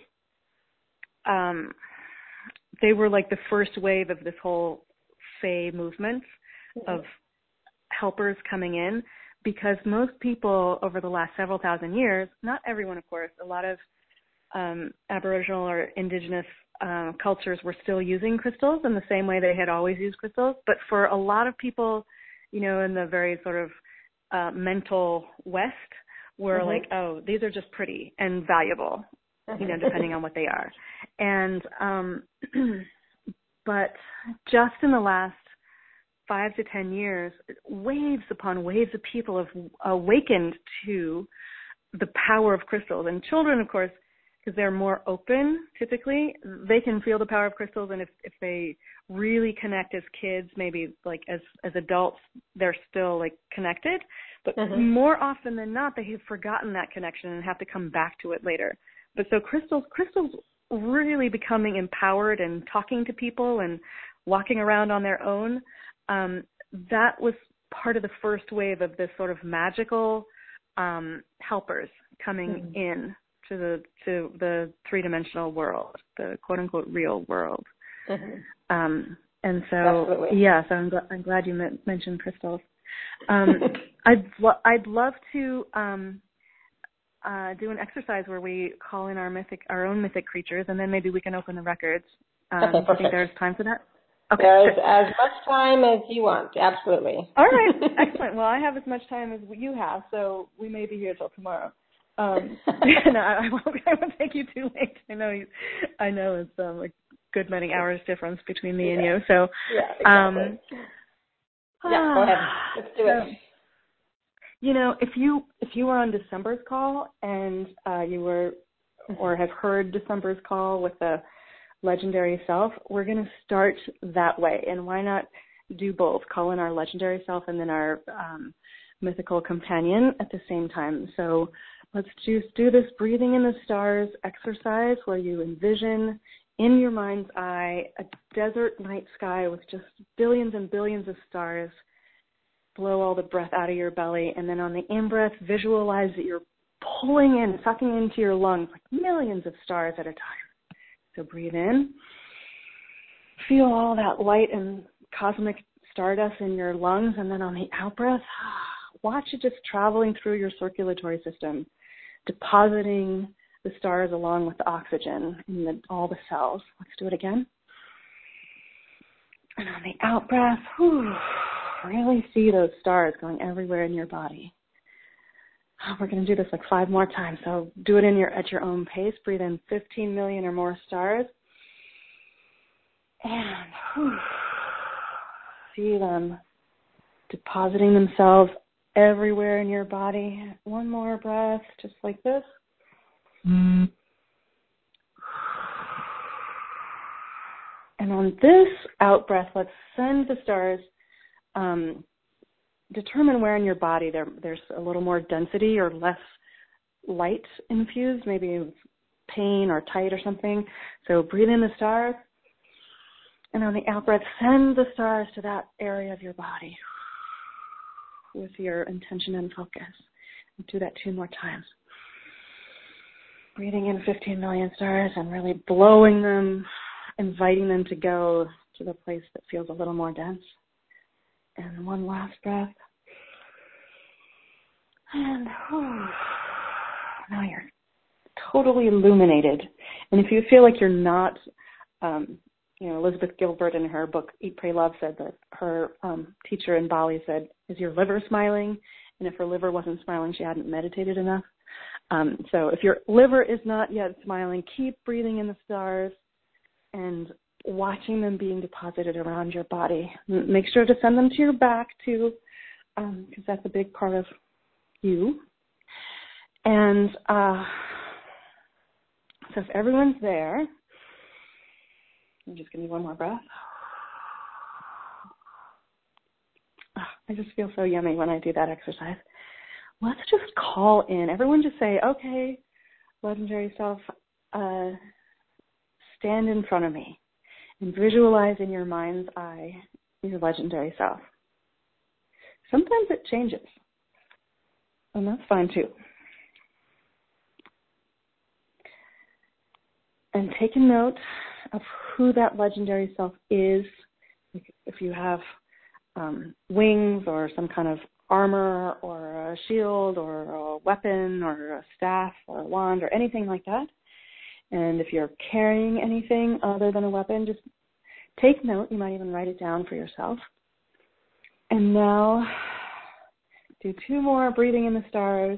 they were like the first wave of this whole Fae movement of helpers coming in, because most people over the last several thousand years, not everyone of course, a lot of Aboriginal or indigenous cultures were still using crystals in the same way they had always used crystals. But for a lot of people, you know, in the very sort of mental West, were like, oh, these are just pretty and valuable, you know, depending on what they are. And but just in the last 5 to 10 years, waves upon waves of people have awakened to the power of crystals. And children, of course, because they're more open, typically, they can feel the power of crystals. And if they really connect as kids, maybe like as adults, they're still like connected. But more often than not, they have forgotten that connection and have to come back to it later. But so crystals really becoming empowered and talking to people and walking around on their own, that was part of the first wave of this sort of magical helpers coming in to the three-dimensional world, the quote-unquote real world. And so, yeah, so I'm glad you mentioned crystals. I'd love to do an exercise where we call in our own mythic creatures, and then maybe we can open the records. Do you think there's time for that? Okay. There's as much time as you want, absolutely. All right, excellent. Well, I have as much time as you have, so we may be here till tomorrow. No, I won't take you too late. I know it's a good many hours difference between me and you. So, exactly. Go ahead. Let's do it. You know, if you were on December's call and you were or have heard December's call with the legendary self, we're going to start that way. And why not do both? Call in our legendary self and then our mythical companion at the same time. So let's just do this breathing in the stars exercise where you envision in your mind's eye a desert night sky with just billions and billions of stars. Blow all the breath out of your belly, and then on the in-breath, visualize that you're pulling in, sucking into your lungs like millions of stars at a time. So breathe in. Feel all that light and cosmic stardust in your lungs, and then on the out-breath, watch it just traveling through your circulatory system, depositing the stars along with the oxygen in all the cells. Let's do it again. And on the out-breath, really see those stars going everywhere in your body. We're going to do this like 5 more times, so do it at your own pace. Breathe in 15 million or more stars. And see them depositing themselves everywhere in your body. One more breath, just like this. And on this out breath, let's send the stars. Determine where in your body there's a little more density or less light infused, maybe pain or tight or something. So breathe in the stars. And on the out breath, send the stars to that area of your body with your intention and focus. Do that 2 more times. Breathing in 15 million stars and really blowing them, inviting them to go to the place that feels a little more dense. And 1 last breath. And now you're totally illuminated. And if you feel like you're not Elizabeth Gilbert in her book Eat, Pray, Love said that her teacher in Bali said, is your liver smiling? And if her liver wasn't smiling, she hadn't meditated enough. So if your liver is not yet smiling, keep breathing in the stars and watching them being deposited around your body. Make sure to send them to your back too, because that's a big part of you. And so if everyone's there, I'm just going to need one more breath. I just feel so yummy when I do that exercise. Let's just call in. Everyone just say, okay, legendary self, stand in front of me and visualize in your mind's eye your legendary self. Sometimes it changes, and that's fine too. And take a note of who that legendary self is. If you have wings or some kind of armor or a shield or a weapon or a staff or a wand or anything like that. And if you're carrying anything other than a weapon, just take note. You might even write it down for yourself. And now do 2 more breathing in the stars.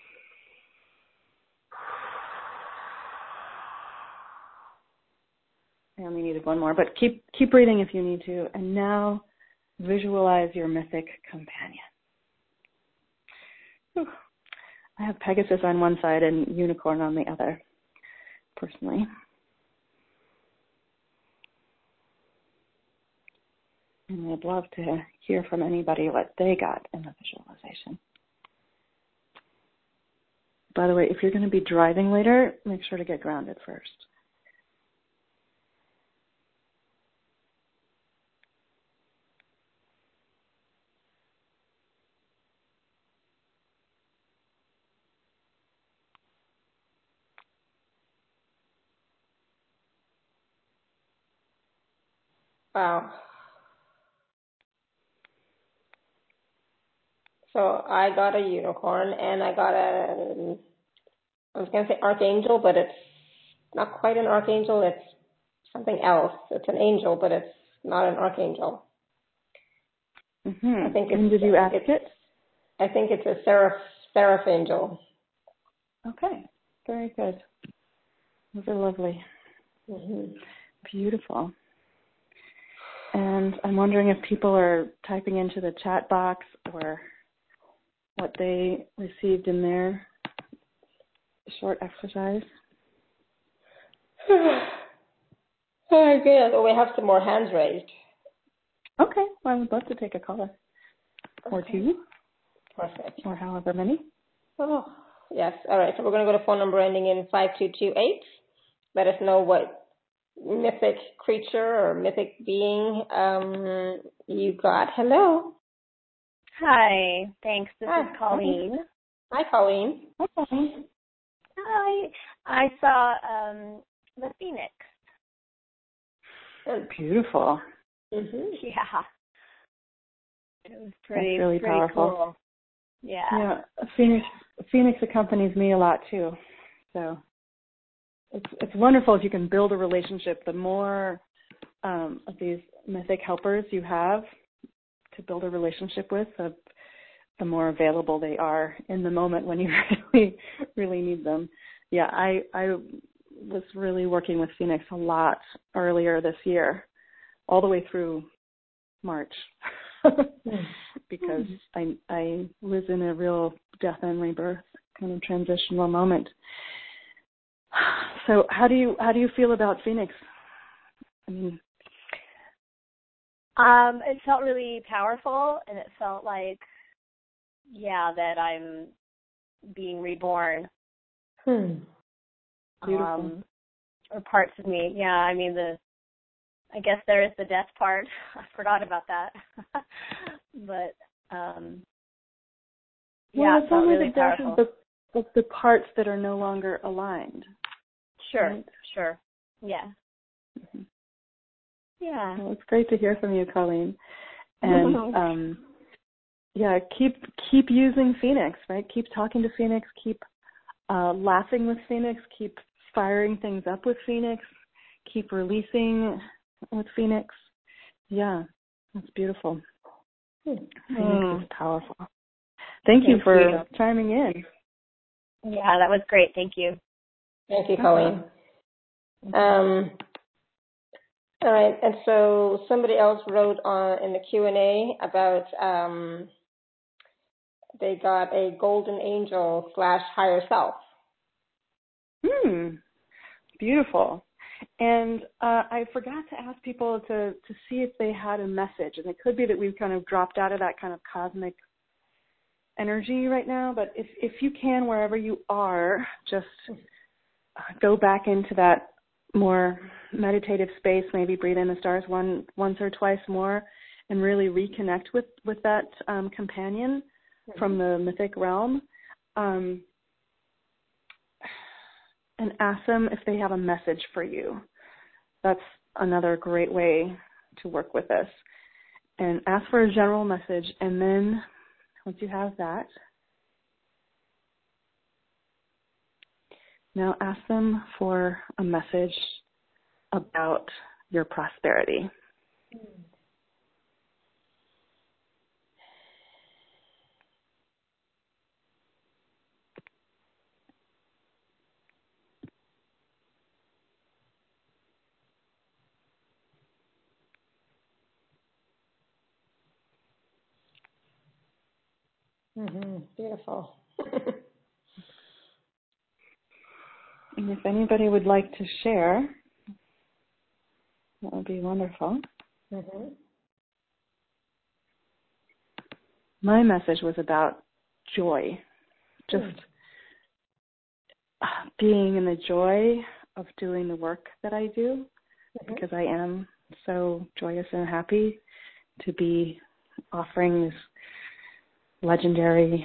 I only needed 1 more, but keep breathing if you need to. And now visualize your mythic companion. Whew. I have Pegasus on one side and unicorn on the other, personally. And I'd love to hear from anybody what they got in the visualization. By the way, if you're going to be driving later, make sure to get grounded first. Wow. So I got a unicorn, and I got I was going to say archangel, but it's not quite an archangel. It's something else. It's an angel, but it's not an archangel. Mm-hmm. I think and did you ask it? I think it's a seraph angel. Okay, very good. Those are lovely. Mm-hmm. Beautiful. And I'm wondering if people are typing into the chat box or what they received in their short exercise. Oh, good. Well, we have some more hands raised. Okay. Well, I would love to take a caller. Or 2. Perfect. Or however many. Oh, yes. All right. So we're going to go to phone number ending in 5228. Let us know what mythic creature or mythic being you got. Hello. Hi. Thanks. This is Colleen. Hi, Colleen. Hi, Colleen. Hi. I saw the Phoenix. Beautiful. Mm-hmm. Yeah. It was pretty, that's really powerful. Cool. Yeah. Yeah. Phoenix accompanies me a lot too. So it's wonderful if you can build a relationship. The more of these mythic helpers you have to build a relationship with, the more available they are in the moment when you really, really need them. Yeah, I was really working with Phoenix a lot earlier this year, all the way through March, because I was in a real death and rebirth kind of transitional moment. So how do you feel about Phoenix? I mean, it felt really powerful, and it felt like, that I'm being reborn. Beautiful. Or parts of me. Yeah, I mean, I guess there is the death part. I forgot about that. But, well, it felt really powerful. Of the parts that are no longer aligned. Sure, right? Sure. Yeah. Mm-hmm. Yeah. Well, it's great to hear from you, Colleen. And keep using Phoenix, right? Keep talking to Phoenix. Keep laughing with Phoenix. Keep firing things up with Phoenix. keep releasing with Phoenix. Yeah, that's beautiful. Phoenix is powerful. Thank you for chiming in. Yeah, that was great. Thank you. Thank you, Colleen. All right, and so somebody else wrote in the Q&A about they got a golden angel / higher self. Beautiful. And I forgot to ask people to see if they had a message. And it could be that we've kind of dropped out of that kind of cosmic energy right now. But if you can, wherever you are, just go back into that more meditative space, maybe breathe in the stars once or twice more, and really reconnect with that companion from the mythic realm. And ask them if they have a message for you. That's another great way to work with this. And ask for a general message, and then once you have that, now ask them for a message about your prosperity. Beautiful. And if anybody would like to share, that would be wonderful. My message was about joy, just being in the joy of doing the work that I do, because I am so joyous and happy to be offering this legendary,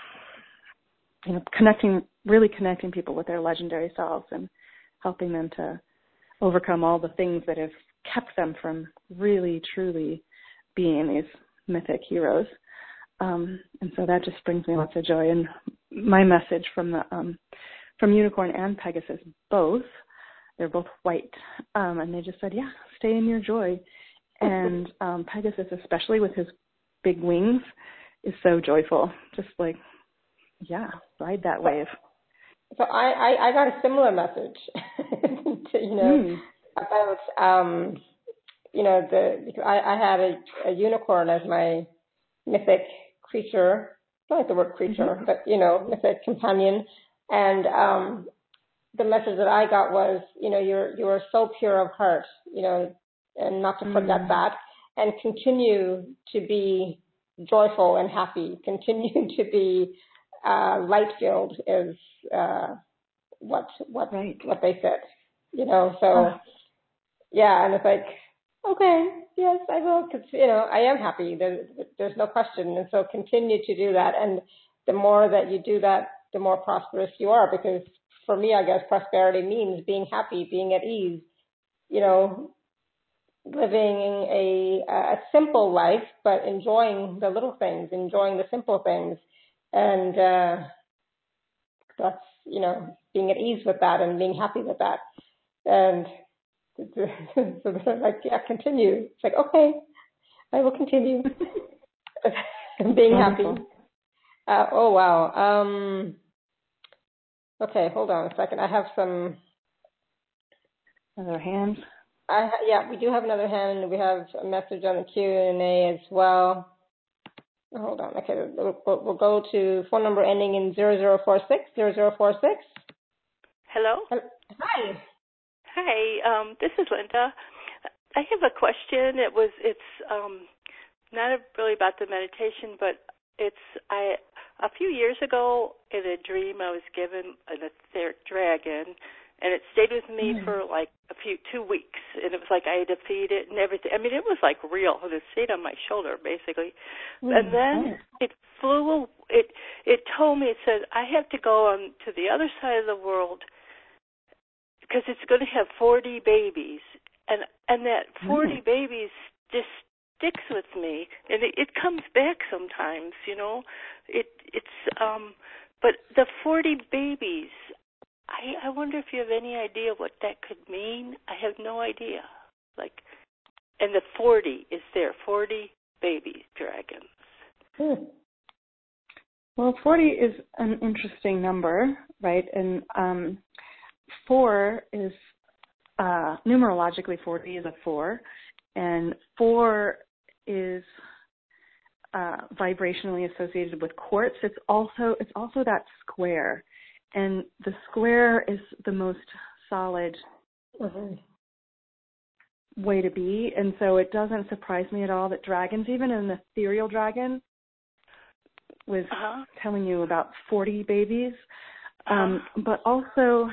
really connecting people with their legendary selves and helping them to overcome all the things that have kept them from really, truly being these mythic heroes. And so that just brings me lots of joy. And my message from Unicorn and Pegasus, they're both white, and they just said, yeah, stay in your joy. And Pegasus, especially with his big wings, is so joyful. Just like, yeah, ride that wave. So I got a similar message, about, because I had a unicorn as my mythic creature. I don't like the word creature, but, mythic companion. And the message that I got was, you are so pure of heart, and not to forget that, and continue to be joyful and happy, continue to be light-filled is what they said, so yeah, and it's like, okay, yes, I will, because, I am happy, there's no question, and so continue to do that, and the more that you do that, the more prosperous you are, because for me, I guess prosperity means being happy, being at ease, living a simple life, but enjoying the little things, enjoying the simple things. And that's, being at ease with that and being happy with that. And so they're like, yeah, continue. It's like, okay, I will continue being happy. Oh, wow. Okay, hold on a second. I have some other hands. Yeah, we do have another hand, and we have a message on the Q&A as well. Hold on. Okay, we'll go to phone number ending in 0046. 0046. Hello? Hi. Hi, this is Linda. I have a question. It's not really about the meditation, but a few years ago in a dream I was given an etheric dragon, and it stayed with me for like 2 weeks, and it was like I had to feed it and everything. I mean, it was like real. It stayed on my shoulder, basically. And then it flew. It told me, it said, I have to go on to the other side of the world because it's going to have 40 babies, and that 40 babies just sticks with me, and it comes back sometimes, But the 40 babies I wonder if you have any idea what that could mean. I have no idea. And the 40 is there, 40 baby dragons. Well, 40 is an interesting number, right? And 4 is, numerologically 40 is a 4, and 4 is vibrationally associated with quartz. It's also that square, and the square is the most solid way to be, and so it doesn't surprise me at all that dragons, even an ethereal dragon, was telling you about 40 babies. But also,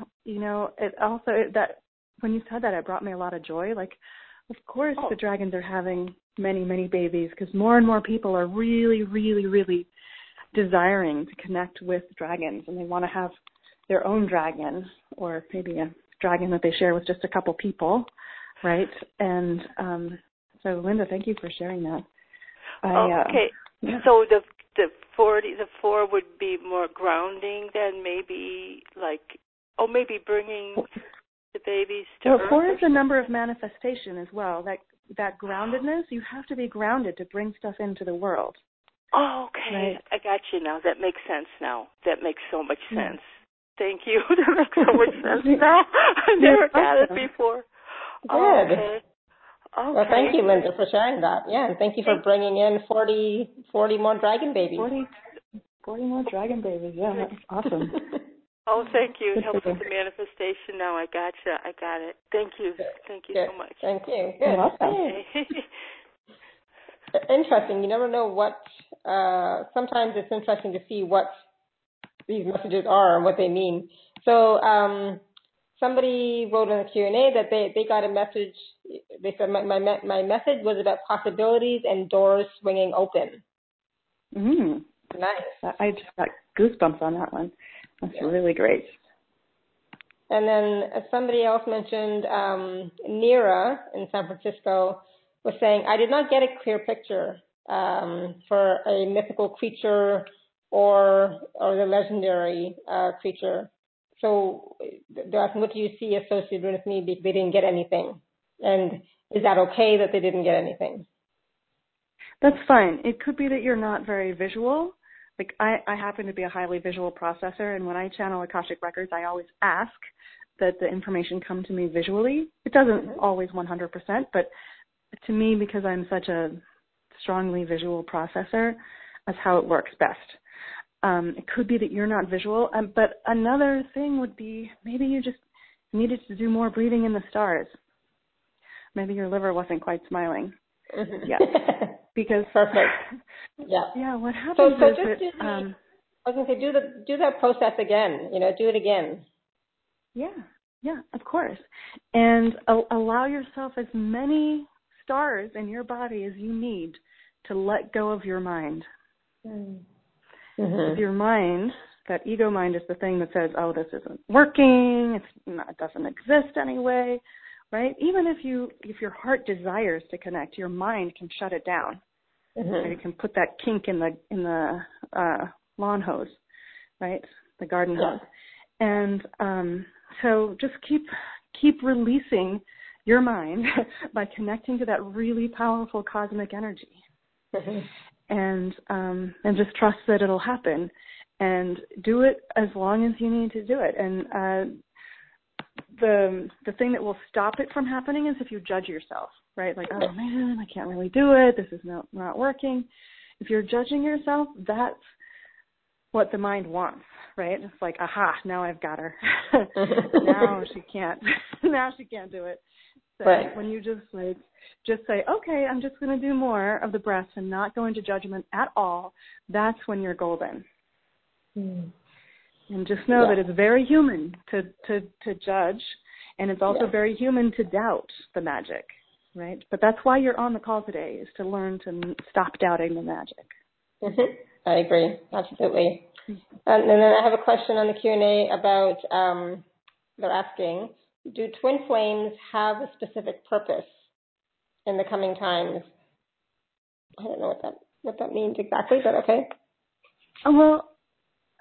that when you said that, it brought me a lot of joy. Like, of course, the dragons are having many, many babies because more and more people are really, really, really desiring to connect with dragons, and they want to have their own dragon, or maybe a dragon that they share with just a couple people, right? And so, Linda, thank you for sharing that. Okay. Yeah. So the 4 would be more grounding than maybe maybe bringing the babies to Earth. 4 is a number of manifestation as well. That groundedness, you have to be grounded to bring stuff into the world. Oh, okay. Right? I got you now. That makes sense now. That makes so much sense. Thank you. That makes so much sense now. I never got it before. Good. Okay. Well, thank you, Linda, for sharing that. Yeah, and thank you for bringing in 40 more dragon babies. 40 more dragon babies. Yeah, that's awesome. Oh, thank you. It helps with the manifestation now. I gotcha. I got it. Thank you. Thank you so much. Thank you. Good. Interesting. You never know what, sometimes it's interesting to see what these messages are and what they mean. So somebody wrote in the Q&A that they got a message. They said, my message was about possibilities and doors swinging open. Nice. I just got goosebumps on that one. That's really great. And then somebody else mentioned Nira in San Francisco was saying, I did not get a clear picture for a mythical creature or the legendary creature. So they're asking, what do you see associated with me because they didn't get anything? And is that okay that they didn't get anything? That's fine. It could be that you're not very visual. Like I happen to be a highly visual processor, and when I channel Akashic Records, I always ask that the information come to me visually. It doesn't always 100%, but to me, because I'm such a strongly visual processor, that's how it works best. It could be that you're not visual, but another thing would be maybe you just needed to do more breathing in the stars. Maybe your liver wasn't quite smiling. Yeah. Because perfect. Yeah. Yeah. What happens so is just that I was going to say do that process again. Do it again. Yeah, of course, and allow yourself as many stars in your body as you need to let go of your mind. With your mind, that ego mind is the thing that says, "Oh, this isn't working. It doesn't exist anyway." Right? Even if your heart desires to connect, your mind can shut it down. Right? It can put that kink in the lawn hose, right? The garden hose. And so just keep releasing your mind by connecting to that really powerful cosmic energy, and just trust that it'll happen, and do it as long as you need to do it. And the thing that will stop it from happening is if you judge yourself, right? Like, oh man, I can't really do it. This is not working. If you're judging yourself, that's what the mind wants, right? It's like, aha, now I've got her. Now she can't do it. So when you just say, okay, I'm just going to do more of the breaths and not go into judgment at all, that's when you're golden. And just know that it's very human to judge, and it's also very human to doubt the magic, right? But that's why you're on the call today, is to learn to stop doubting the magic. I agree, absolutely. And then I have a question on the Q&A about, they're asking, do twin flames have a specific purpose in the coming times? I don't know what that means exactly, but okay. Well,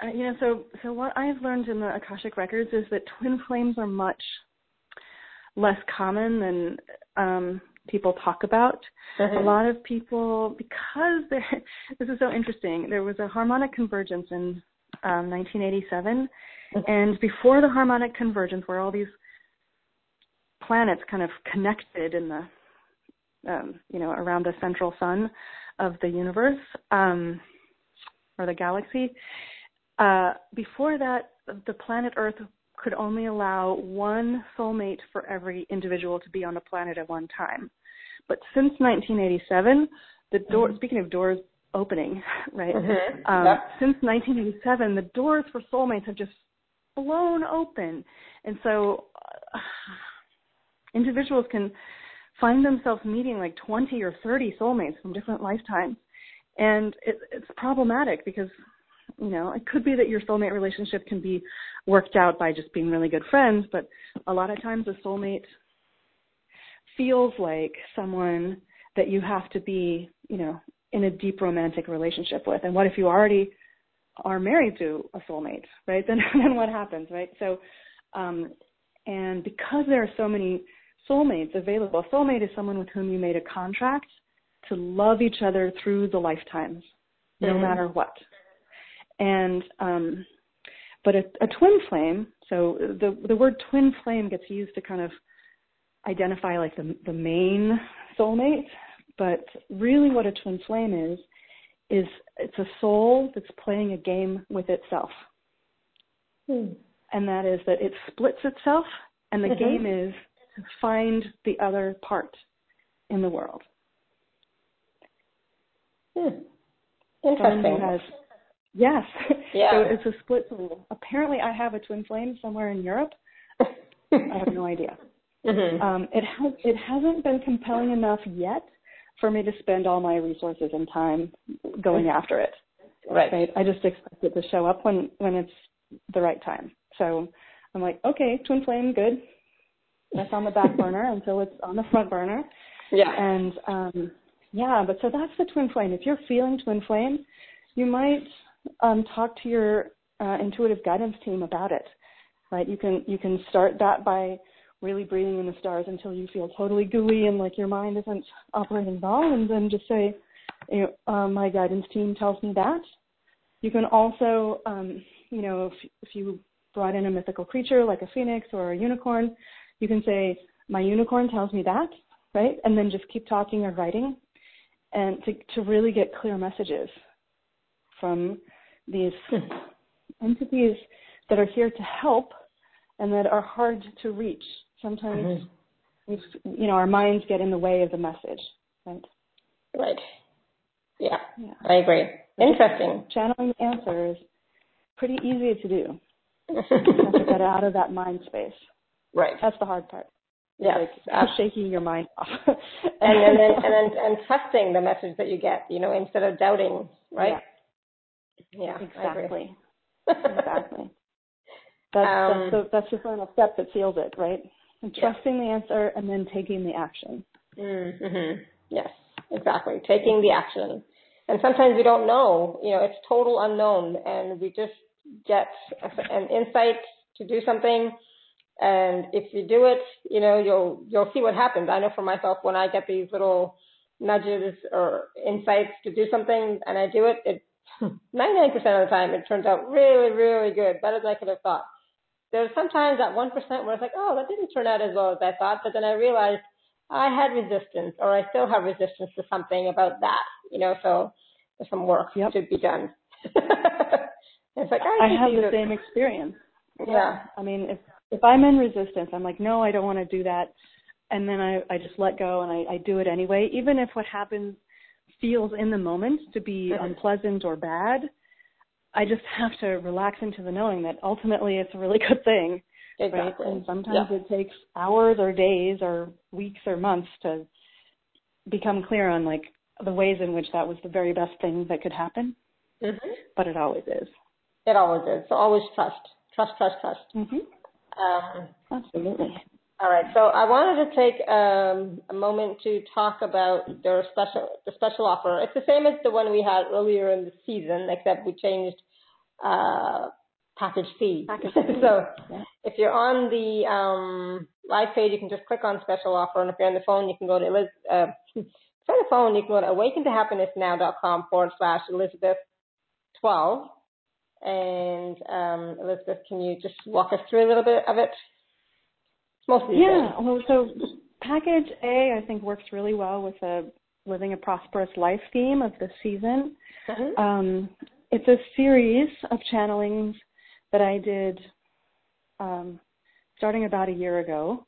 So what I've learned in the Akashic Records is that twin flames are much less common than people talk about. A lot of people, because this is so interesting, there was a harmonic convergence in 1987, and before the harmonic convergence, where all these planets kind of connected in the, around the central sun of the universe, or the galaxy, before that, the planet Earth could only allow one soulmate for every individual to be on the planet at one time. But since 1987, the door, speaking of doors opening, right? Since 1987, the doors for soulmates have just blown open. And so individuals can find themselves meeting like 20 or 30 soulmates from different lifetimes. And it's problematic because, it could be that your soulmate relationship can be worked out by just being really good friends, but a lot of times a soulmate feels like someone that you have to be, in a deep romantic relationship with. And what if you already are married to a soulmate, right? Then what happens, right? So, and because there are so many soulmates available, a soulmate is someone with whom you made a contract to love each other through the lifetimes, no matter what. And, but a twin flame, so the word twin flame gets used to kind of identify like the main soulmate, but really what a twin flame is it's a soul that's playing a game with itself. And that is that it splits itself, and the game is to find the other part in the world. Interesting. Yes. Yeah. So it's a split soul. Apparently I have a twin flame somewhere in Europe. I have no idea. It hasn't been compelling enough yet for me to spend all my resources and time going after it. Right. I just expect it to show up when it's the right time. So I'm like, okay, twin flame, good. That's on the back burner until it's on the front burner. Yeah. And but so that's the twin flame. If you're feeling twin flame, you might talk to your intuitive guidance team about it. Right? You can start that by really breathing in the stars until you feel totally gooey and like your mind isn't operating at all, and then just say, my guidance team tells me that. You can also, if you brought in a mythical creature like a phoenix or a unicorn, you can say, my unicorn tells me that, right? And then just keep talking or writing, and to really get clear messages from these entities that are here to help and that are hard to reach. Sometimes, our minds get in the way of the message, right? Right. Yeah. I agree. Interesting. Channeling the answer is pretty easy to do. You have to get out of that mind space. Right. That's the hard part. Yes. Like shaking your mind off. and trusting the message that you get, instead of doubting, right? Yeah. Exactly. Exactly. That's the final step that seals it, right? And trusting the answer and then taking the action. Yes, exactly. Taking the action. And sometimes we don't know, it's total unknown, and we just get an insight to do something. And if you do it, you'll see what happens. I know for myself, when I get these little nudges or insights to do something and I do it, 99% of the time it turns out really, really good, better than I could have thought. There's sometimes that 1% where it's like, oh, that didn't turn out as well as I thought, but then I realized I had resistance, or I still have resistance to something about that, so there's some work to be done. It's like, I have the same experience. Yeah. I mean, if I'm in resistance, I'm like, no, I don't want to do that. And then I just let go and I do it anyway, even if what happens feels in the moment to be unpleasant or bad. I just have to relax into the knowing that ultimately it's a really good thing. Exactly. Right? And sometimes it takes hours or days or weeks or months to become clear on like the ways in which that was the very best thing that could happen. But it always is. It always is. So always trust. Trust. Absolutely. All right. So I wanted to take a moment to talk about the special offer. It's the same as the one we had earlier in the season, except we changed package C. So if you're on the live page, you can just click on special offer. And if you're on the phone, you can go to awakentohappinessnow.com/Elizabeth12. And Elizabeth, can you just walk us through a little bit of it? Well, so package A, I think, works really well with the Living a Prosperous Life theme of the season. It's a series of channelings that I did starting about a year ago.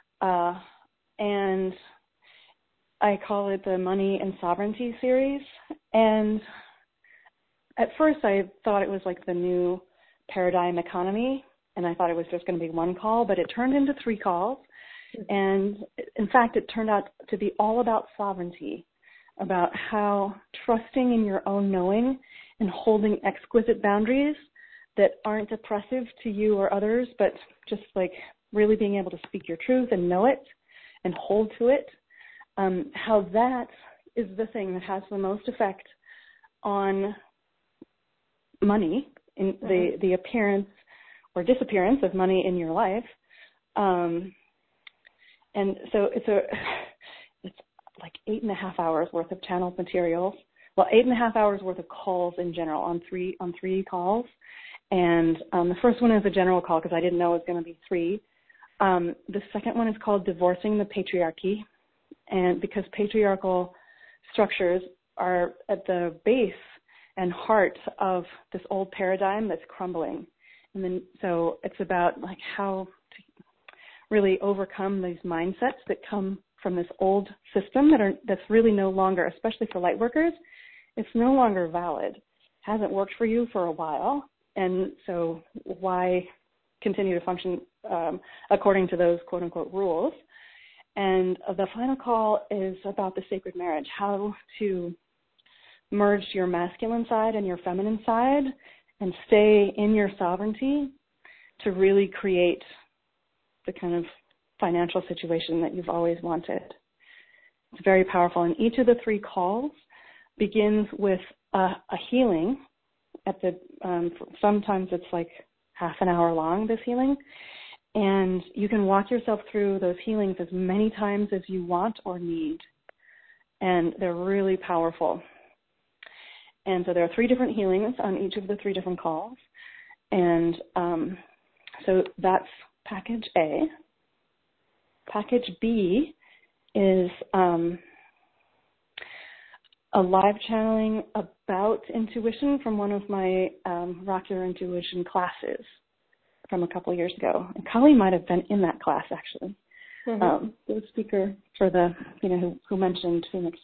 And I call it the Money and Sovereignty series. And at first I thought it was like the new paradigm economy, and I thought it was just going to be one call, but it turned into 3 calls. And in fact, it turned out to be all about sovereignty, about how trusting in your own knowing and holding exquisite boundaries that aren't oppressive to you or others, but just like really being able to speak your truth and know it and hold to it, how that is the thing that has the most effect on money, in the appearance or disappearance of money in your life. And so it's like 8.5 hours worth of channeled materials. Well, 8.5 hours worth of calls in general on three calls. And the first one is a general call because I didn't know it was going to be 3. The second one is called Divorcing the Patriarchy. And because patriarchal structures are at the base and heart of this old paradigm that's crumbling. And then so it's about like how to really overcome these mindsets that come from this old system that's really no longer, especially for light workers, it's no longer valid. Hasn't worked for you for a while. And so why continue to function according to those quote unquote rules? And the final call is about the sacred marriage, how to merge your masculine side and your feminine side and stay in your sovereignty to really create the kind of financial situation that you've always wanted. It's very powerful. And each of the 3 calls begins with a healing. Sometimes it's like half an hour long, this healing. And you can walk yourself through those healings as many times as you want or need. And they're really powerful. And so there are 3 different healings on each of the 3 different calls. And so that's package A. Package B is a live channeling about intuition from one of my Rock Your Intuition classes from a couple of years ago. And Kali might have been in that class, actually. The speaker for the, who mentioned Phoenix.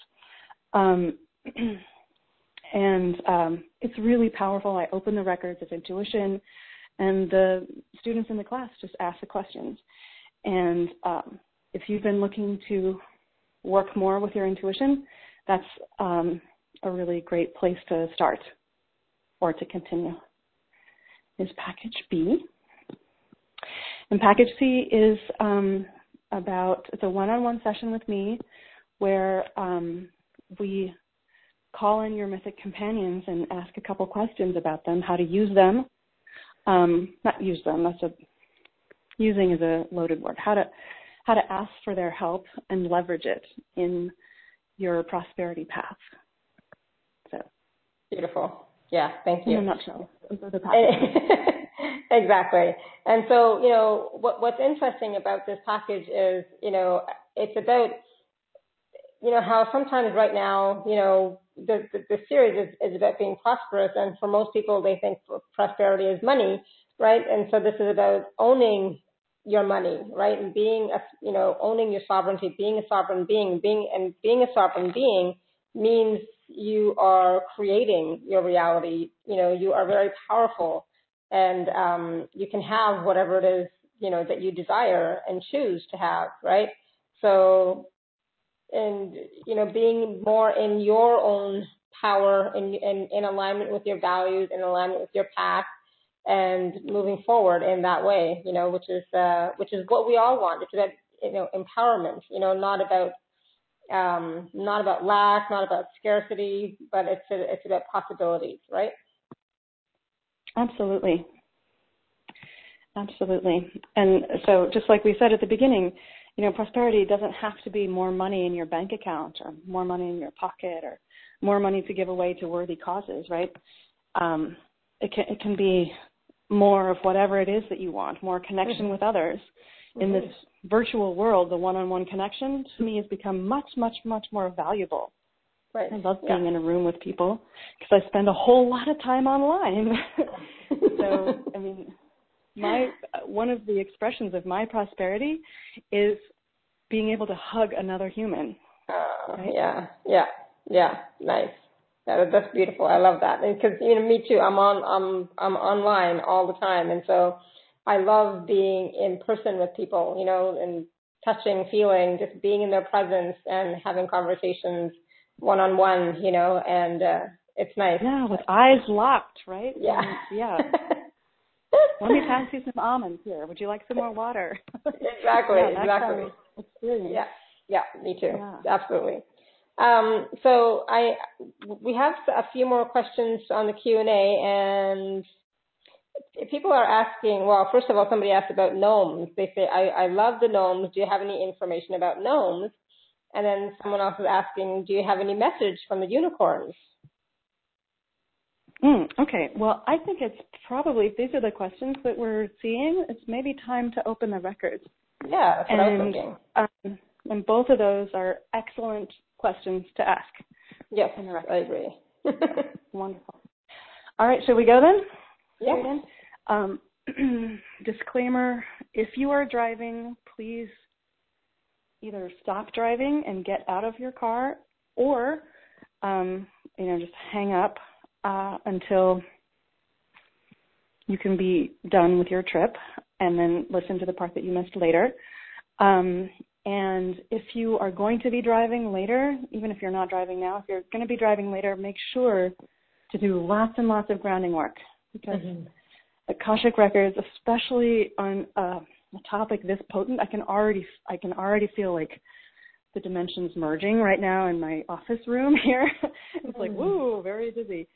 And it's really powerful. I open the records of intuition, and the students in the class just ask the questions. And if you've been looking to work more with your intuition, that's a really great place to start or to continue. Is package B. And package C is it's a one-on-one session with me where we call in your mythic companions and ask a couple questions about them, how to use them. Not use them, using is a loaded word. How to ask for their help and leverage it in your prosperity path. So beautiful. Yeah, thank you. In a nutshell. Exactly. And so, what's interesting about this package is, it's about, how sometimes right now, the series is about being prosperous, and for most people, they think prosperity is money, right? And so this is about owning your money, right? And being owning your sovereignty, being a sovereign being, being a sovereign being means you are creating your reality. You are very powerful, and you can have whatever it is, that you desire and choose to have, right? So, and, being more in your own power and in alignment with your values, in alignment with your path, and moving forward in that way, which is what we all want. It's about, empowerment, not about lack, not about scarcity, but it's about possibilities, right? Absolutely. Absolutely. And so just like we said at the beginning, prosperity doesn't have to be more money in your bank account or more money in your pocket or more money to give away to worthy causes, right? It can be more of whatever it is that you want, more connection with others. In this virtual world, the one-on-one connection to me has become much, much, much more valuable. Right. I love being in a room with people because I spend a whole lot of time online. So, one of the expressions of my prosperity is being able to hug another human. Right? Yeah. Nice. That's beautiful. I love that. Because me too. I'm online all the time, and so I love being in person with people. And touching, feeling, just being in their presence and having conversations one-on-one. And it's nice. Yeah, with eyes locked, right? Yeah. Yeah. Let me pass you some almonds here. Would you like some more water? Exactly. Exactly. Yeah. Me too. Yeah. Absolutely. So we have a few more questions on the Q&A, and people are asking. Well, first of all, somebody asked about gnomes. They say, "I love the gnomes. Do you have any information about gnomes?" And then someone else is asking, "Do you have any message from the unicorns?" Okay. Well, I think it's probably, if these are the questions that we're seeing, it's maybe time to open the records. Yeah, that's what I was thinking. And both of those are excellent questions to ask. Yes, I agree. Wonderful. All right, shall we go then? Yeah. Disclaimer, if you are driving, please either stop driving and get out of your car or, just hang up until you can be done with your trip and then listen to the part that you missed later. And if you are going to be driving later, even if you're not driving now, if you're going to be driving later, make sure to do lots and lots of grounding work, because Akashic records, especially on a topic this potent, I can already feel like the dimensions merging right now in my office room here. It's like, woo, very busy.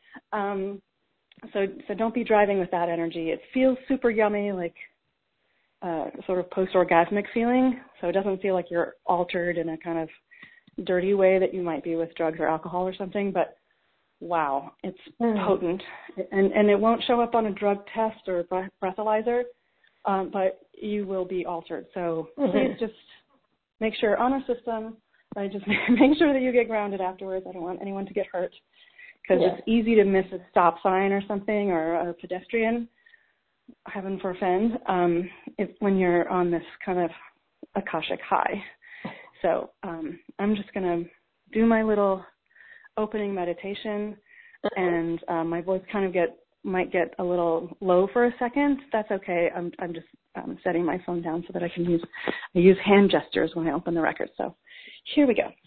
So don't be driving with that energy. It feels super yummy, like sort of post-orgasmic feeling. So it doesn't feel like you're altered in a kind of dirty way that you might be with drugs or alcohol or something. But wow, it's potent. And it won't show up on a drug test or a breathalyzer, but you will be altered. So please just make sure, honor system, right? Just make sure that you get grounded afterwards. I don't want anyone to get hurt, because it's easy to miss a stop sign or something, or a pedestrian, heaven forfend, when you're on this kind of Akashic high. So I'm just going to do my little opening meditation, and my voice kind of might get a little low for a second. That's okay. I'm just setting my phone down so that I can use hand gestures when I open the record. So here we go.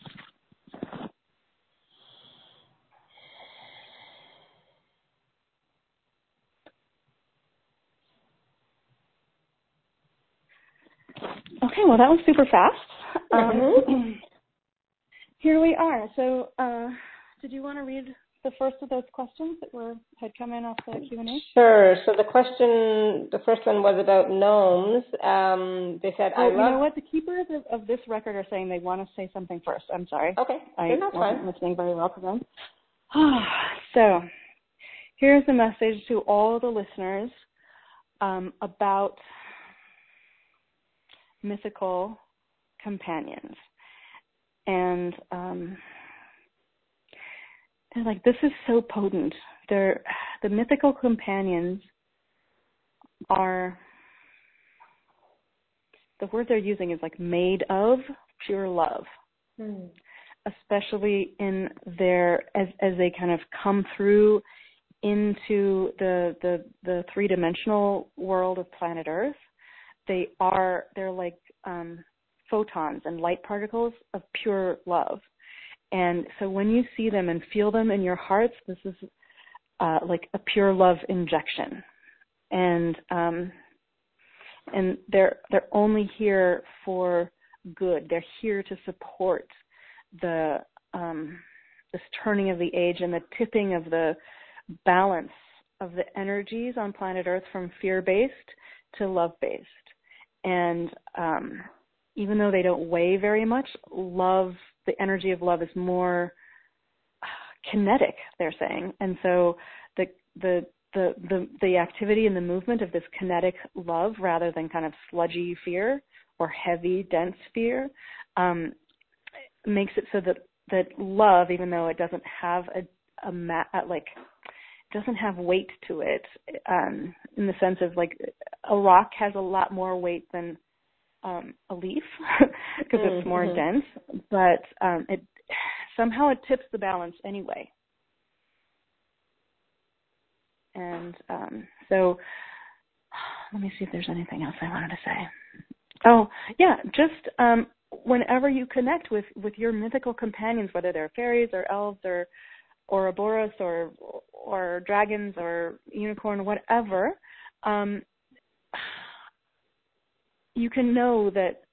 Okay, well, that was super fast. Here we are. So did you want to read the first of those questions that had come in off the Q&A? Sure. So the first one was about gnomes. They said, you know what? The keepers of this record are saying they want to say something first. I'm sorry. Okay. I wasn't listening very well to them. So here's a message to all the listeners about mythical companions. And they're like, this is so potent. The mythical companions are, the word they're using is like made of pure love, especially in as they kind of come through into the three-dimensional world of planet Earth. They're like photons and light particles of pure love. And so when you see them and feel them in your hearts, this is like a pure love injection. And they're only here for good. They're here to support this turning of the age and the tipping of the balance of the energies on planet Earth from fear-based to love-based. And even though they don't weigh very much, love, the energy of love is more kinetic, they're saying. And so the activity and the movement of this kinetic love, rather than kind of sludgy fear or heavy, dense fear, makes it so that love, even though it doesn't have doesn't have weight to it, in the sense of like a rock has a lot more weight than a leaf because it's more dense, but it tips the balance anyway. And so let me see if there's anything else I wanted to say. Oh, yeah, just whenever you connect with your mythical companions, whether they're fairies or elves or Ouroboros or dragons or unicorn, whatever, you can know that,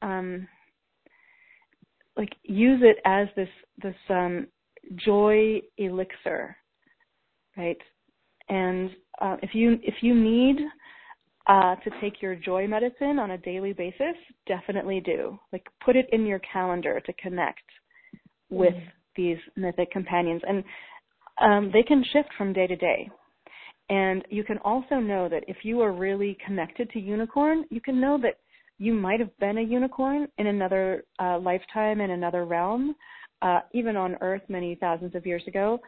like, use it as this joy elixir, right? And if you need to take your joy medicine on a daily basis, definitely do. Like, put it in your calendar to connect with these mythic companions. And they can shift from day to day. And you can also know that if you are really connected to unicorn, you can know that you might have been a unicorn in another lifetime, in another realm, even on Earth many thousands of years ago.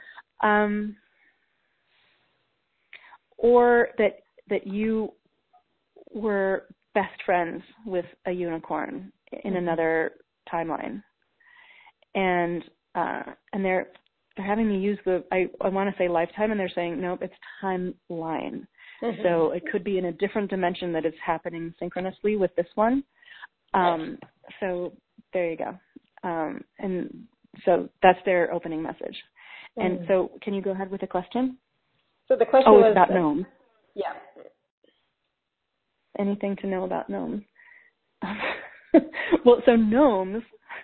Or that you were best friends with a unicorn in another timeline. And they're having me use I want to say lifetime, and they're saying, nope, it's timeline. So it could be in a different dimension that is happening synchronously with this one. So there you go. And so that's their opening message. And so can you go ahead with the question? So the question was about gnomes. Yeah. Anything to know about gnomes? Well, so gnomes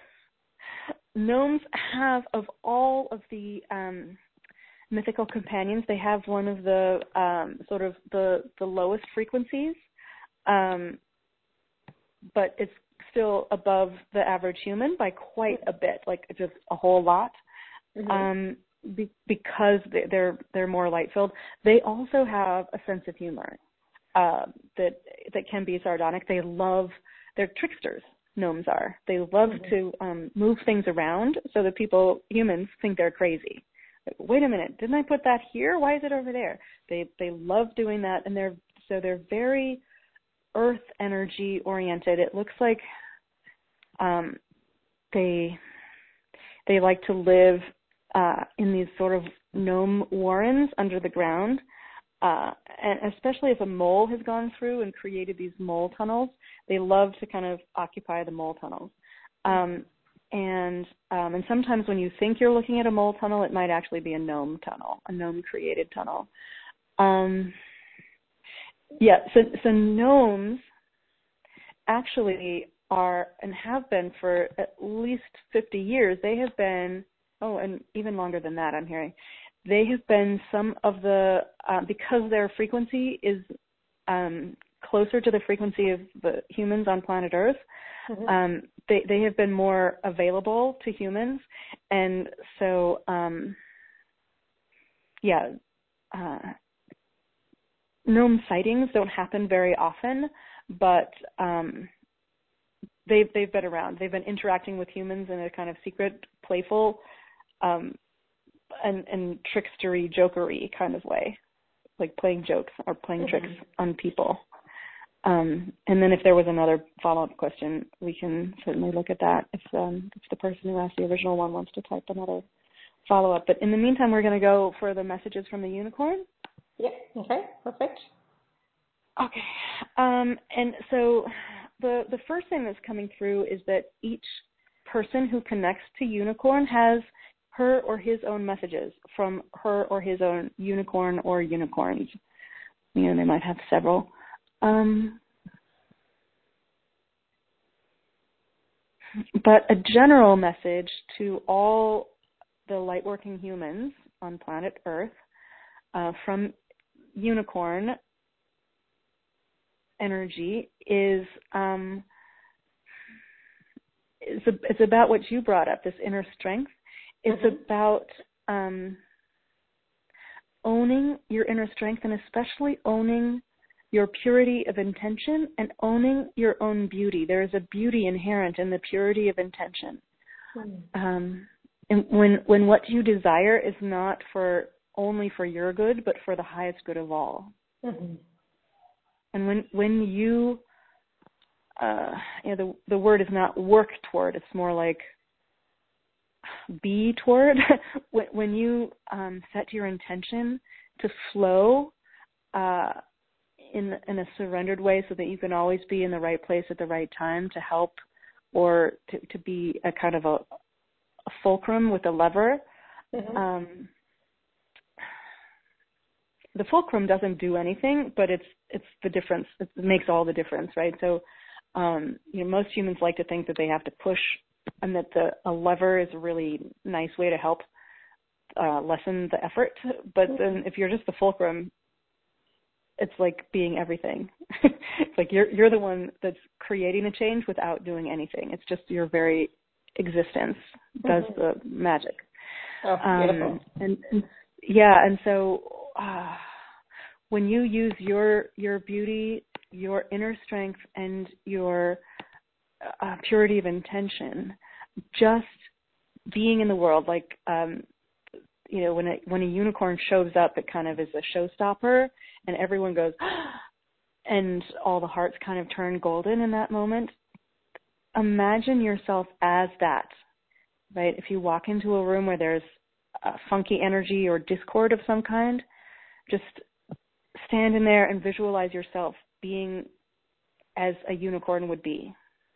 have, of all of the mythical companions, they have one of the sort of the lowest frequencies, but it's still above the average human by quite a bit, like just a whole lot. Because they're more light filled. They also have a sense of humor that can be sardonic. They're tricksters. Gnomes are. They love to move things around so that humans think they're crazy. Like, wait a minute, didn't I put that here? Why is it over there? They love doing that, and they're very earth energy oriented. It looks like they like to live in these sort of gnome warrens under the ground, and especially if a mole has gone through and created these mole tunnels, they love to kind of occupy the mole tunnels. And sometimes when you think you're looking at a mole tunnel, it might actually be a gnome tunnel, a gnome-created tunnel. So gnomes actually are and have been for at least 50 years. They have been, and even longer than that, I'm hearing. They have been some of the, because their frequency is closer to the frequency of the humans on planet Earth, they have been more available to humans. And so, gnome sightings don't happen very often, but they've been around. They've been interacting with humans in a kind of secret, playful, and trickstery, jokery kind of way, like playing jokes or playing tricks on people. And then if there was another follow-up question, we can certainly look at that if the person who asked the original one wants to type another follow-up. But in the meantime, we're going to go for the messages from the unicorn. Yeah, okay, perfect. Okay. And so the first thing that's coming through is that each person who connects to unicorn has her or his own messages from her or his own unicorn or unicorns. They might have several. But a general message to all the light-working humans on planet Earth from unicorn energy is it's about what you brought up, this inner strength. It's about owning your inner strength, and especially owning your purity of intention and owning your own beauty. There is a beauty inherent in the purity of intention. And when what you desire is not only for your good, but for the highest good of all. And when you, the word is not work toward, it's more like be toward. When you set your intention to flow in a surrendered way, so that you can always be in the right place at the right time to help, or to be a kind of a fulcrum with a lever. The fulcrum doesn't do anything, but it's the difference. It makes all the difference, right? So, most humans like to think that they have to push, and that a lever is a really nice way to help lessen the effort. But then, if you're just the fulcrum, it's like being everything. It's like you're the one that's creating a change without doing anything. It's just your very existence does the magic. Oh, beautiful. And so when you use your beauty, your inner strength, and your purity of intention, just being in the world, like when a unicorn shows up, it kind of is a showstopper, and everyone goes, and all the hearts kind of turn golden in that moment. Imagine yourself as that, right? If you walk into a room where there's funky energy or discord of some kind, just stand in there and visualize yourself being as a unicorn would be.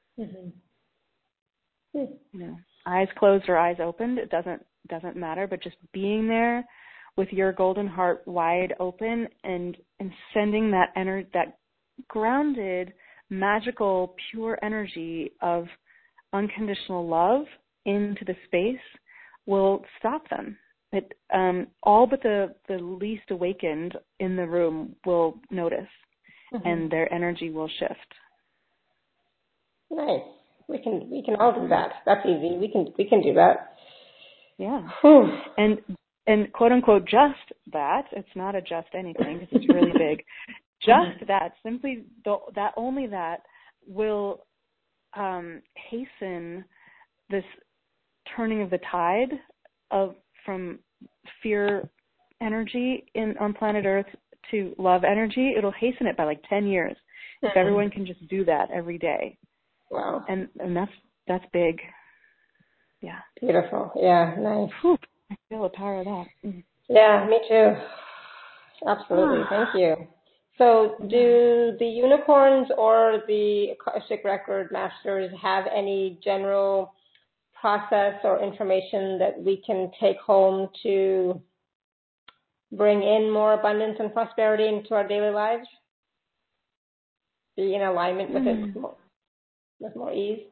Eyes closed or eyes opened, it doesn't matter, but just being there with your golden heart wide open and sending that that grounded, magical, pure energy of unconditional love into the space will stop them. All but the least awakened in the room will notice, and their energy will shift. Nice. We can all do that. That's easy. We can do that. Yeah. Whew. And quote unquote just that, it's not a just anything because it's really big. Just that, simply that, only that will hasten this turning of the tide from fear energy on planet Earth to love energy. It'll hasten it by like 10 years if everyone can just do that every day. Wow. And that's big. Yeah. Beautiful. Yeah. Nice. Whew. I feel the power of that. Yeah, me too. Absolutely. Thank you. So do the unicorns or the Akashic Record Masters have any general process or information that we can take home to bring in more abundance and prosperity into our daily lives? Be in alignment with it with more ease?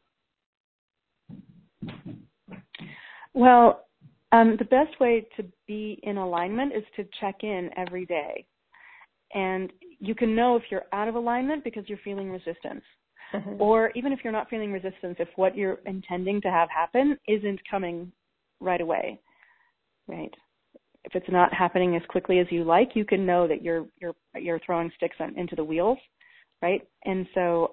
Well, the best way to be in alignment is to check in every day. And you can know if you're out of alignment because you're feeling resistance. Or even if you're not feeling resistance, if what you're intending to have happen isn't coming right away, right? If it's not happening as quickly as you like, you can know that you're throwing sticks into the wheels, right? And so,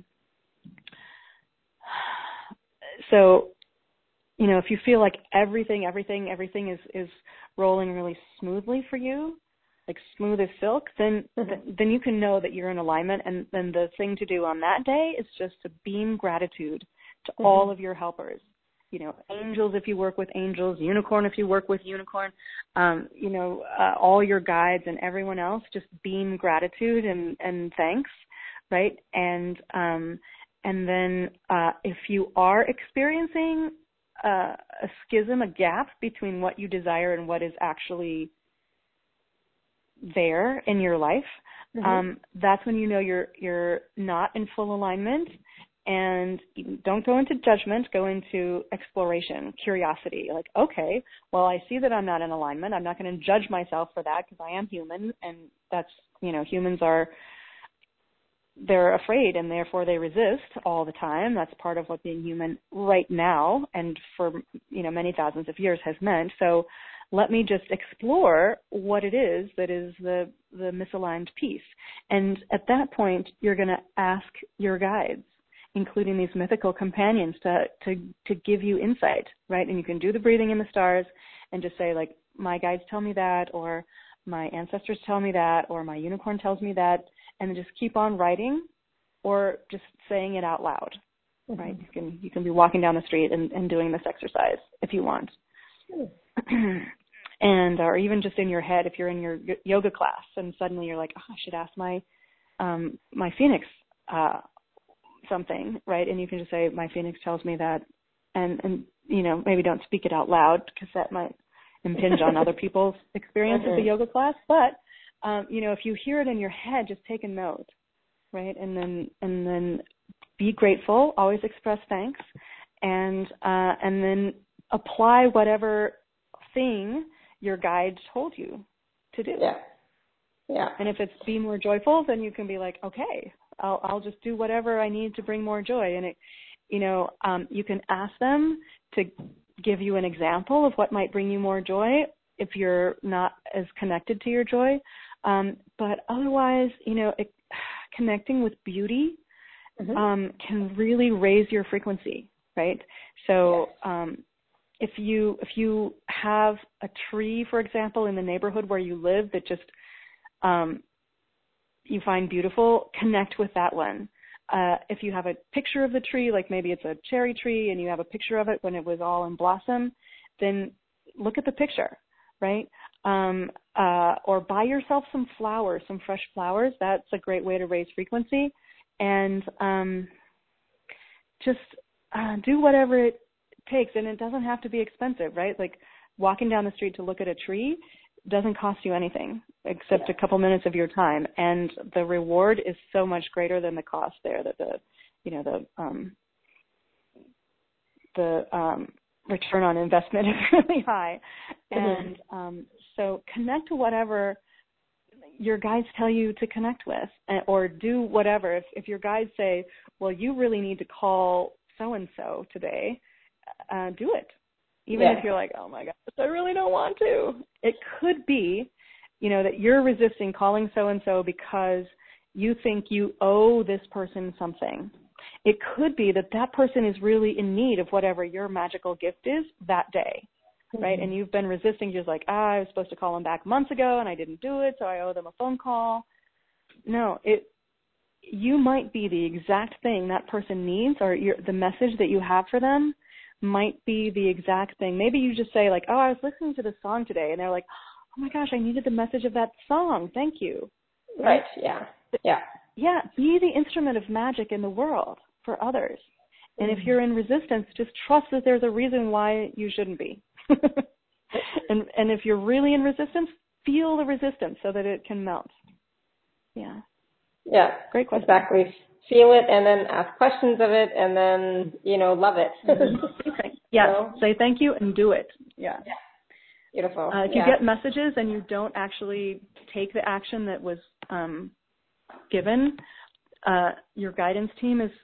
if you feel like everything is rolling really smoothly for you, like smooth as silk, then you can know that you're in alignment. And then the thing to do on that day is just to beam gratitude to all of your helpers. Angels if you work with angels, unicorn if you work with unicorn, all your guides and everyone else, just beam gratitude and thanks, right? And then if you are experiencing a schism, a gap between what you desire and what is actually there in your life, that's when you know you're not in full alignment, And don't go into judgment, go into exploration, curiosity. Like, okay, well, I see that I'm not in alignment. I'm not going to judge myself for that because I am human, and that's, humans they're afraid and therefore they resist all the time. That's part of what being human right now and for, many thousands of years has meant. So let me just explore what it is that is the misaligned piece. And at that point, you're going to ask your guides, including these mythical companions, to give you insight, right? And you can do the breathing in the stars and just say, like, my guides tell me that, or my ancestors tell me that, or my unicorn tells me that, and just keep on writing or just saying it out loud, right? You can be walking down the street and doing this exercise if you want. And or even just in your head, if you're in your yoga class and suddenly you're like, I should ask my Phoenix something, right? And you can just say, my Phoenix tells me that, and maybe don't speak it out loud because that might impinge on other people's experience of the yoga class. But if you hear it in your head, just take a note, right? And then be grateful. Always express thanks, and then apply whatever thing your guide told you to do. Yeah. And if it's be more joyful, then you can be like, okay, I'll just do whatever I need to bring more joy. And you can ask them to give you an example of what might bring you more joy if you're not as connected to your joy. But otherwise, connecting with beauty can really raise your frequency, right? So if you have a tree, for example, in the neighborhood where you live that just you find beautiful, connect with that one. If you have a picture of the tree, like maybe it's a cherry tree and you have a picture of it when it was all in blossom, then look at the picture, right? Or buy yourself some flowers, some fresh flowers. That's a great way to raise frequency. And just do whatever it takes. And it doesn't have to be expensive, right? Like walking down the street to look at a tree doesn't cost you anything except a couple minutes of your time. And the reward is so much greater than the cost there, that the return on investment is really high. And so connect to whatever your guides tell you to connect with, or do whatever. If your guides say, well, you really need to call so-and-so today, do it. Even if you're like, oh my gosh, I really don't want to. It could be, that you're resisting calling so-and-so because you think you owe this person something. It could be that person is really in need of whatever your magical gift is that day, right? And you've been resisting, just like, I was supposed to call them back months ago and I didn't do it, so I owe them a phone call. No, you might be the exact thing that person needs, or the message that you have for them might be the exact thing. Maybe you just say like, I was listening to the song today, and they're like, oh my gosh, I needed the message of that song. Thank you. Right. Yeah. Yeah. Be the instrument of magic in the world for others. And if you're in resistance, just trust that there's a reason why you shouldn't be. and if you're really in resistance, feel the resistance so that it can melt. Yeah. Yeah. Great question. Exactly. Feel it and then ask questions of it and then, love it. Say thank you and do it. Yeah. Beautiful. If you get messages and you don't actually take the action that was given, your guidance team is,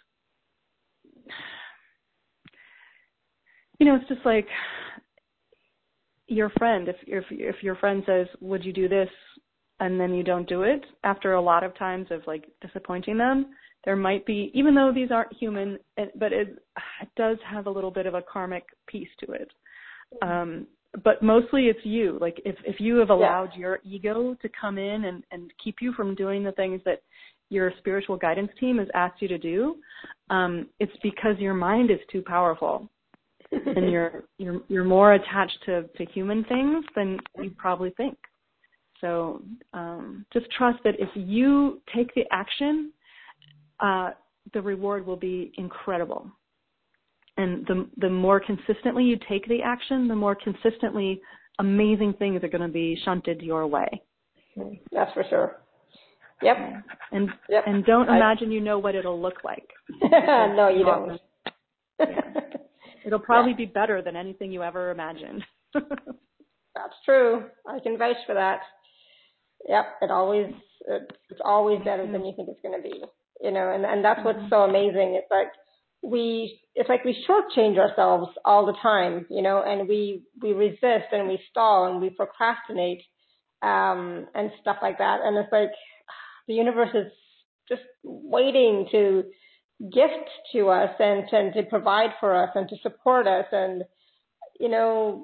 it's just like your friend. If your friend says, would you do this? And then you don't do it, after a lot of times of like disappointing them, there might be, even though these aren't human, but it does have a little bit of a karmic piece to it. But mostly it's you. Like if you have allowed your ego to come in and keep you from doing the things that your spiritual guidance team has asked you to do, it's because your mind is too powerful. And you're more attached to human things than you probably think. So just trust that if you take the action, the reward will be incredible. And the more consistently you take the action, the more consistently amazing things are going to be shunted your way. That's for sure. Yep. And don't imagine you know what it'll look like. No, you don't. Yeah. It'll probably be better than anything you ever imagined. That's true. I can vouch for that. Yep. It's always better than you think it's going to be. You know, and that's what's so amazing. It's like we shortchange ourselves all the time, you know, and we resist and we stall and we procrastinate, and stuff like that. And it's like the universe is just waiting to gift to us and to provide for us and to support us. And, you know,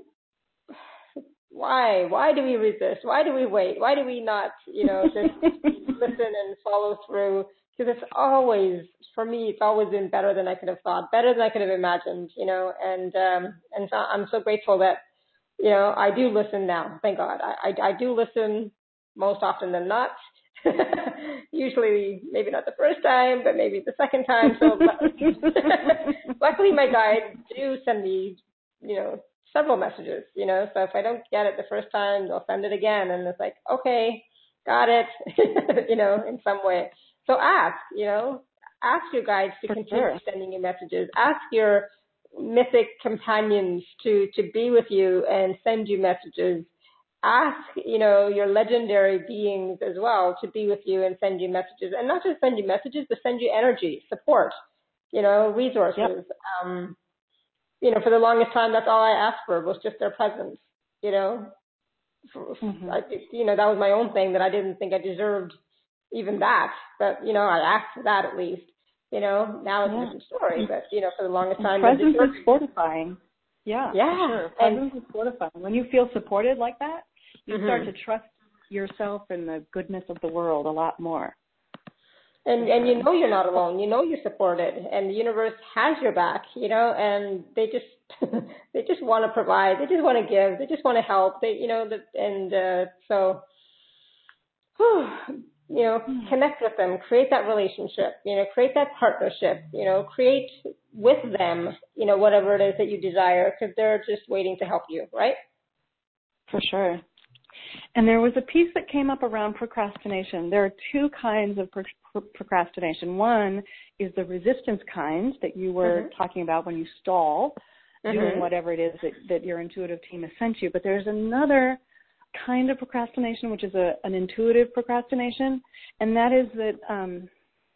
why do we resist? Why do we wait? Why do we not, you know, just listen and follow through? Because it's always, for me, it's always been better than I could have thought, better than I could have imagined, you know, and so I'm so grateful that, you know, I do listen now. Thank God. I do listen most often than not. Usually, maybe not the first time, but maybe the second time. So luckily, my guides do send me, you know, several messages, you know. So if I don't get it the first time, they'll send it again. And it's like, okay, got it, you know, in some way. So ask your guides to continue sending you messages. Ask your mythic companions to be with you and send you messages. Ask, you know, your legendary beings as well to be with you and send you messages. And not just send you messages, but send you energy, support, you know, resources. Yep. You know, for the longest time, that's all I asked for was just their presence, you know. You know, that was my own thing that I didn't think I deserved even that. But, you know, I asked for that at least. You know, now it's a different story. But, you know, for the longest time. Presence is fortifying. Yeah, for sure. Presence is fortifying. When you feel supported like that, you start to trust yourself and the goodness of the world a lot more. And you know you're not alone. You know you're supported, and the universe has your back. You know, and they just want to provide. They just want to give. They just want to help. So, you know, connect with them. Create that relationship. You know, create that partnership. You know, create with them. You know, whatever it is that you desire, because they're just waiting to help you, right? For sure. And there was a piece that came up around procrastination. There are two kinds of procrastination. One is the resistance kind that you were talking about when you stall, doing whatever it is that your intuitive team has sent you. But there's another kind of procrastination, which is an intuitive procrastination, and that is that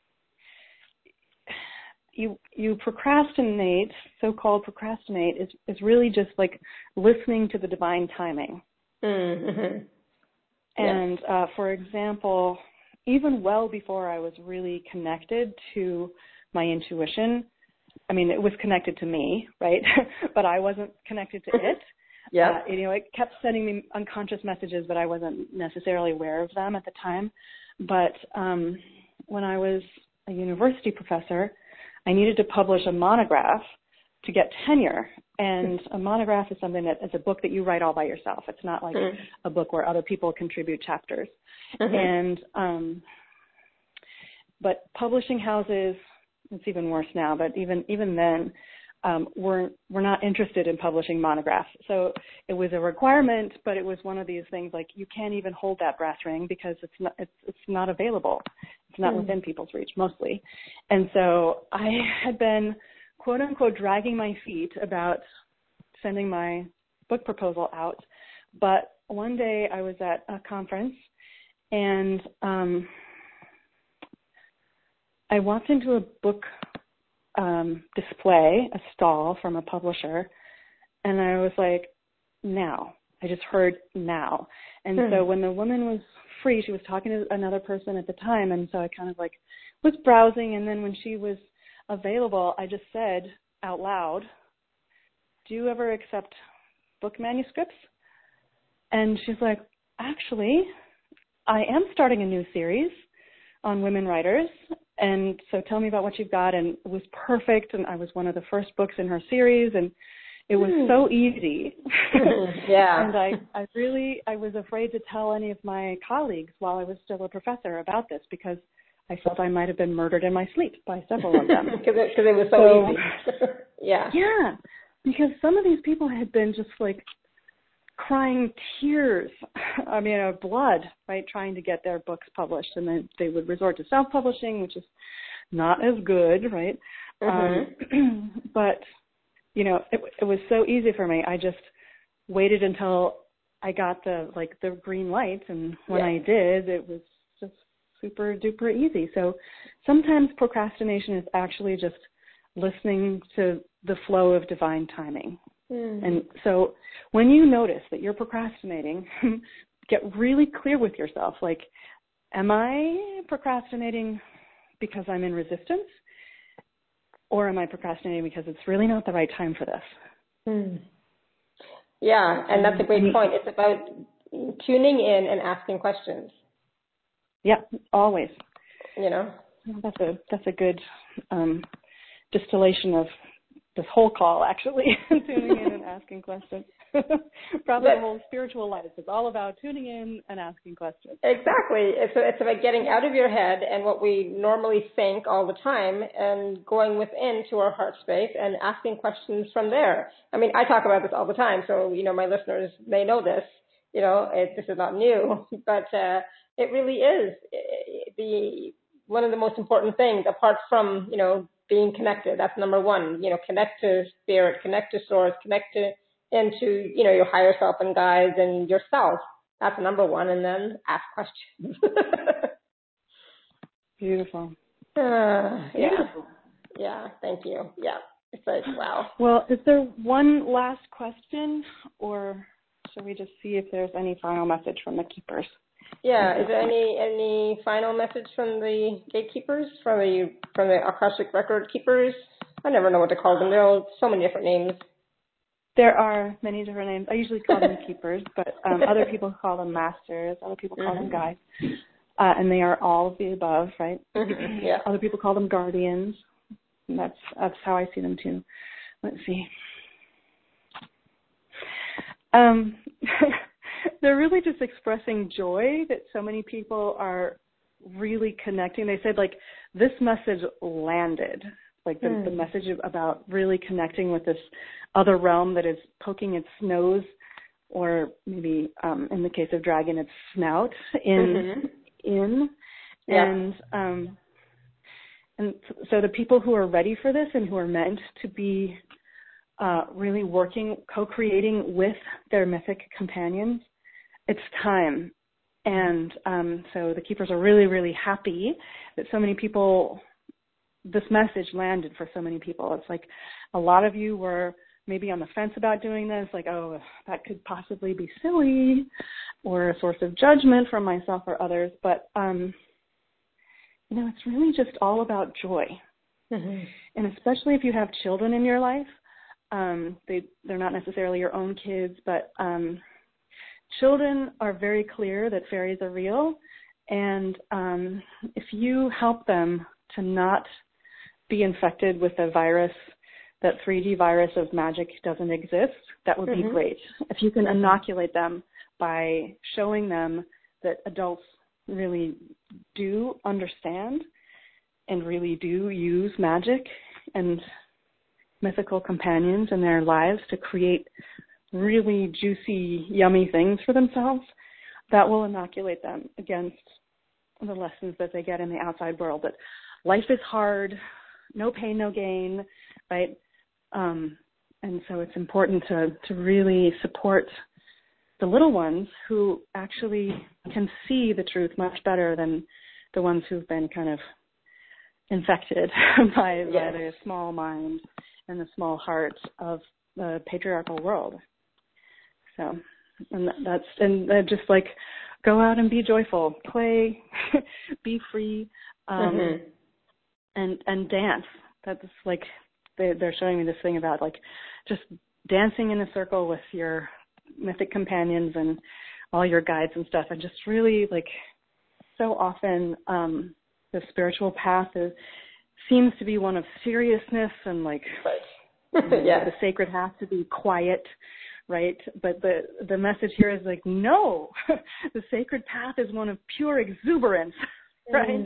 you procrastinate, so-called procrastinate, is really just like listening to the divine timing. And for example, even well before I was really connected to my intuition, I mean, it was connected to me, right? But I wasn't connected to it. Yeah. You know, it kept sending me unconscious messages, but I wasn't necessarily aware of them at the time. But when I was a university professor, I needed to publish a monograph to get tenure. And a monograph is something that is a book that you write all by yourself. It's not like a book where other people contribute chapters. And but publishing houses, it's even worse now, but even then, we're not interested in publishing monographs. So it was a requirement, but it was one of these things like you can't even hold that brass ring because it's not available. It's not within people's reach mostly. And so I had been quote unquote dragging my feet about sending my book proposal out. But one day I was at a conference and I walked into a book display, a stall from a publisher, and I was like, now. I just heard now. And so when the woman was free, she was talking to another person at the time, and so I kind of like was browsing, and then when she was available, I just said out loud, do you ever accept book manuscripts? And she's like, actually, I am starting a new series on women writers, and so tell me about what you've got. And it was perfect, and I was one of the first books in her series, and it was so easy. Yeah. And I was afraid to tell any of my colleagues while I was still a professor about this because I felt I might have been murdered in my sleep by several of them. Because it was so easy. Yeah. Yeah. Because some of these people had been just like crying tears, of blood, right, trying to get their books published. And then they would resort to self-publishing, which is not as good, right? But, it was so easy for me. I just waited until I got the green light, and when I did, it was just super duper easy. So sometimes procrastination is actually just listening to the flow of divine timing. And so when you notice that you're procrastinating, get really clear with yourself. Like, am I procrastinating because I'm in resistance? Or am I procrastinating because it's really not the right time for this? Yeah, and that's a great point. It's about tuning in and asking questions. Yeah, always. That's a good distillation of this whole call, actually, tuning in and asking questions. Probably the whole spiritual life is all about tuning in and asking questions. Exactly. It's about getting out of your head and what we normally think all the time and going within to our heart space and asking questions from there. I talk about this all the time, so, my listeners may know this. This is not new, but it really is one of the most important things, apart from, being connected. That's number one. Connect to spirit, connect to source, connect into your higher self and guides and yourself. That's number one. And then ask questions. Beautiful. Beautiful. Yeah. Thank you. Yeah. It's like, wow. Well, is there one last question, or should we just see if there's any final message from the keepers? Yeah, is there any final message from the gatekeepers, from the Akashic record keepers? I never know what to call them. There are so many different names. There are many different names. I usually call them keepers, but other people call them masters. Other people call them guides, and they are all of the above, right? Yeah. Other people call them guardians. And that's how I see them too. Let's see. They're really just expressing joy that so many people are really connecting. They said, this message landed, the message about really connecting with this other realm that is poking its nose, or maybe in the case of dragon, its snout in. Yeah. And so the people who are ready for this and who are meant to be really working, co-creating with their mythic companions, it's time. And so the keepers are really, really happy that so many people, this message landed for so many people. It's like a lot of you were maybe on the fence about doing this, that could possibly be silly or a source of judgment from myself or others. But, it's really just all about joy. And especially if you have children in your life, they're not necessarily your own kids, but children are very clear that fairies are real. And if you help them to not be infected with a virus, that 3D virus of magic doesn't exist, that would be great. If you can inoculate them by showing them that adults really do understand and really do use magic and mythical companions in their lives to create really juicy, yummy things for themselves, that will inoculate them against the lessons that they get in the outside world, that life is hard, no pain, no gain, right? And so it's important to really support the little ones who actually can see the truth much better than the ones who've been kind of infected by the small mind and the small heart of the patriarchal world. So, and just go out and be joyful, play, be free, and dance. That's they're showing me this thing about just dancing in a circle with your mythic companions and all your guides and stuff, and just really so often the spiritual path seems to be one of seriousness and the sacred has to be quiet, right? But the message here is no, the sacred path is one of pure exuberance, right?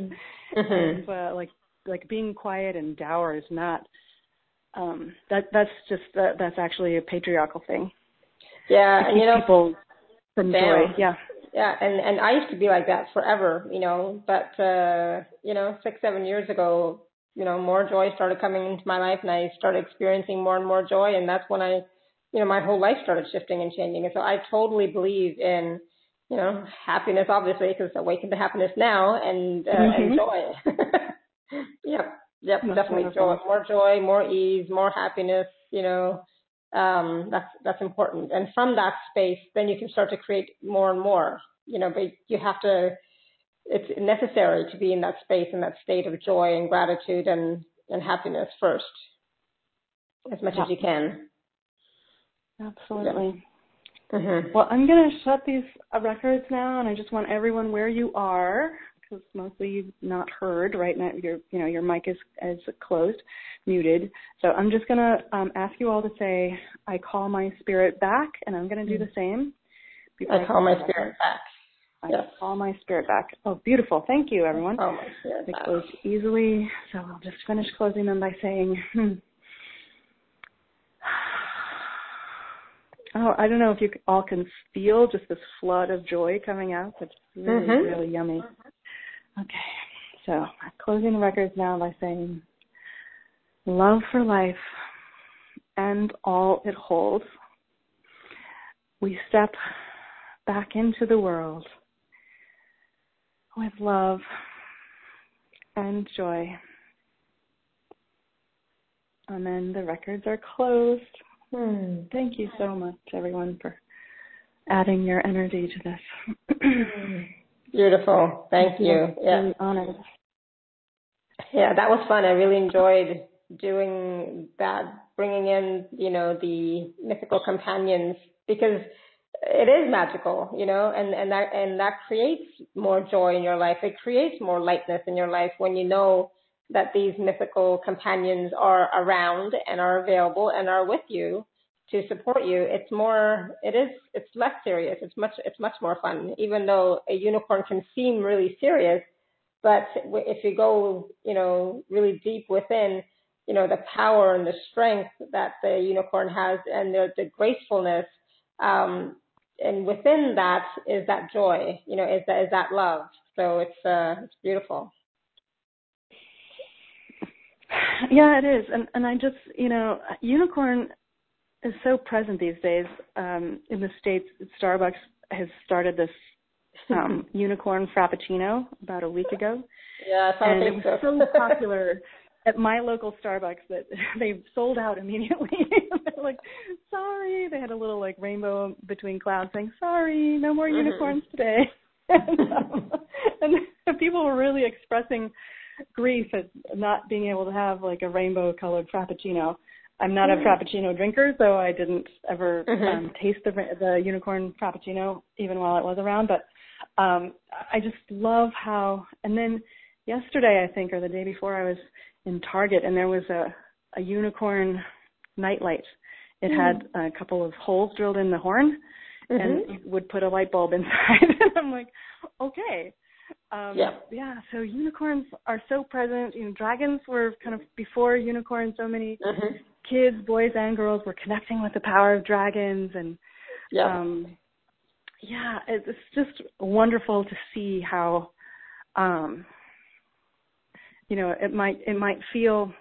And, being quiet and dour is not. That's actually a patriarchal thing. Yeah, and people from joy. Yeah. Yeah, and I used to be like that forever, but 6-7 years ago, more joy started coming into my life, and I started experiencing more and more joy, and that's when my whole life started shifting and changing. And so I totally believe in, happiness, obviously, because awaken to happiness now, and joy. Yep, that's definitely wonderful. More joy, more ease, more happiness. That's important. And from that space, then you can start to create more and more. But you have to. It's necessary to be in that space, in that state of joy and gratitude and happiness first, as much as you can. Absolutely. Yeah. Mm-hmm. Well, I'm going to shut these records now, and I just want everyone where you are, because mostly you've not heard right now. Your mic is closed, muted. So I'm just going to ask you all to say, "I call my spirit back," and I'm going to do the same. I call my spirit back. I call my spirit back. Oh, beautiful. Thank you, everyone. Oh, my spirit They back. close easily, so I'll just finish closing them by saying, Oh, I don't know if you all can feel just this flood of joy coming out. It's really, really yummy. Okay, so I'm closing the records now by saying, love for life and all it holds. We step back into the world with love and joy. And then the records are closed. Thank you so much, everyone, for adding your energy to this. Beautiful. Thank you. Yeah. Really honored. Yeah, that was fun. I really enjoyed doing that, bringing in, the mythical companions, because it is magical, and that creates more joy in your life. It creates more lightness in your life when you know that these mythical companions are around and are available and are with you to support you. It's less serious. It's much more fun, even though a unicorn can seem really serious. But if you go, really deep within, the power and the strength that the unicorn has, and the gracefulness, and within that is that joy, is that love. So it's beautiful. Yeah, it is. And I just, unicorn is so present these days. In the States, Starbucks has started this unicorn frappuccino about a week ago. Yeah, and it was so popular at my local Starbucks that they sold out immediately. They're like, sorry. They had a little rainbow between clouds saying, sorry, no more unicorns today. and people were really expressing grief at not being able to have a rainbow colored frappuccino. I'm not a frappuccino drinker, so I didn't ever taste the unicorn frappuccino even while it was around. But I just love how. And then yesterday, I think, or the day before, I was in Target, and there was a unicorn nightlight. It had a couple of holes drilled in the horn, and you would put a light bulb inside. And I'm like, okay. Yeah, so unicorns are so present. Dragons were kind of before unicorns. So many kids, boys and girls, were connecting with the power of dragons, and it's just wonderful to see how, it might feel.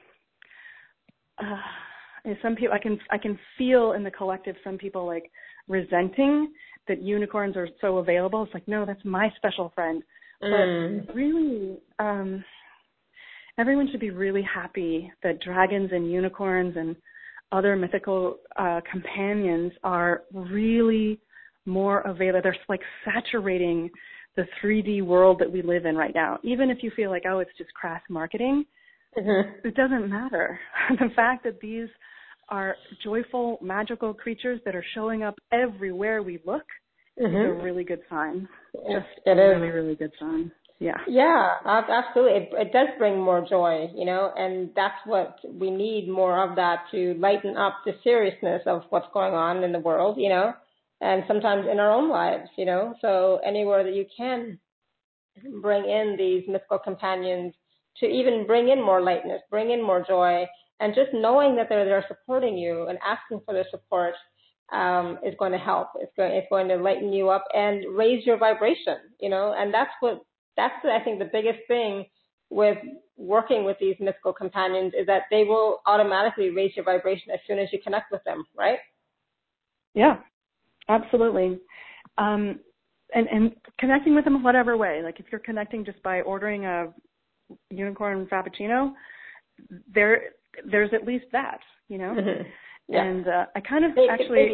Some people, I can feel in the collective, some people resenting that unicorns are so available. It's no, that's my special friend. But really, everyone should be really happy that dragons and unicorns and other mythical companions are really more available. They're saturating the 3D world that we live in right now. Even if you feel it's just crass marketing, it doesn't matter. The fact that these are joyful, magical creatures that are showing up everywhere we look is a really good sign. Just a really, really good sign. Yeah. Yeah, absolutely. It does bring more joy, and that's what we need, more of that, to lighten up the seriousness of what's going on in the world, and sometimes in our own lives, So anywhere that you can bring in these mythical companions to even bring in more lightness, bring in more joy, and just knowing that they're there supporting you and asking for their support, is going to help. It's going to lighten you up and raise your vibration, and that's I think the biggest thing with working with these mystical companions is that they will automatically raise your vibration as soon as you connect with them, right? Yeah, absolutely. And connecting with them in whatever way. Like if you're connecting just by ordering a unicorn frappuccino, there's at least that, Mm-hmm. Yeah. And I kind of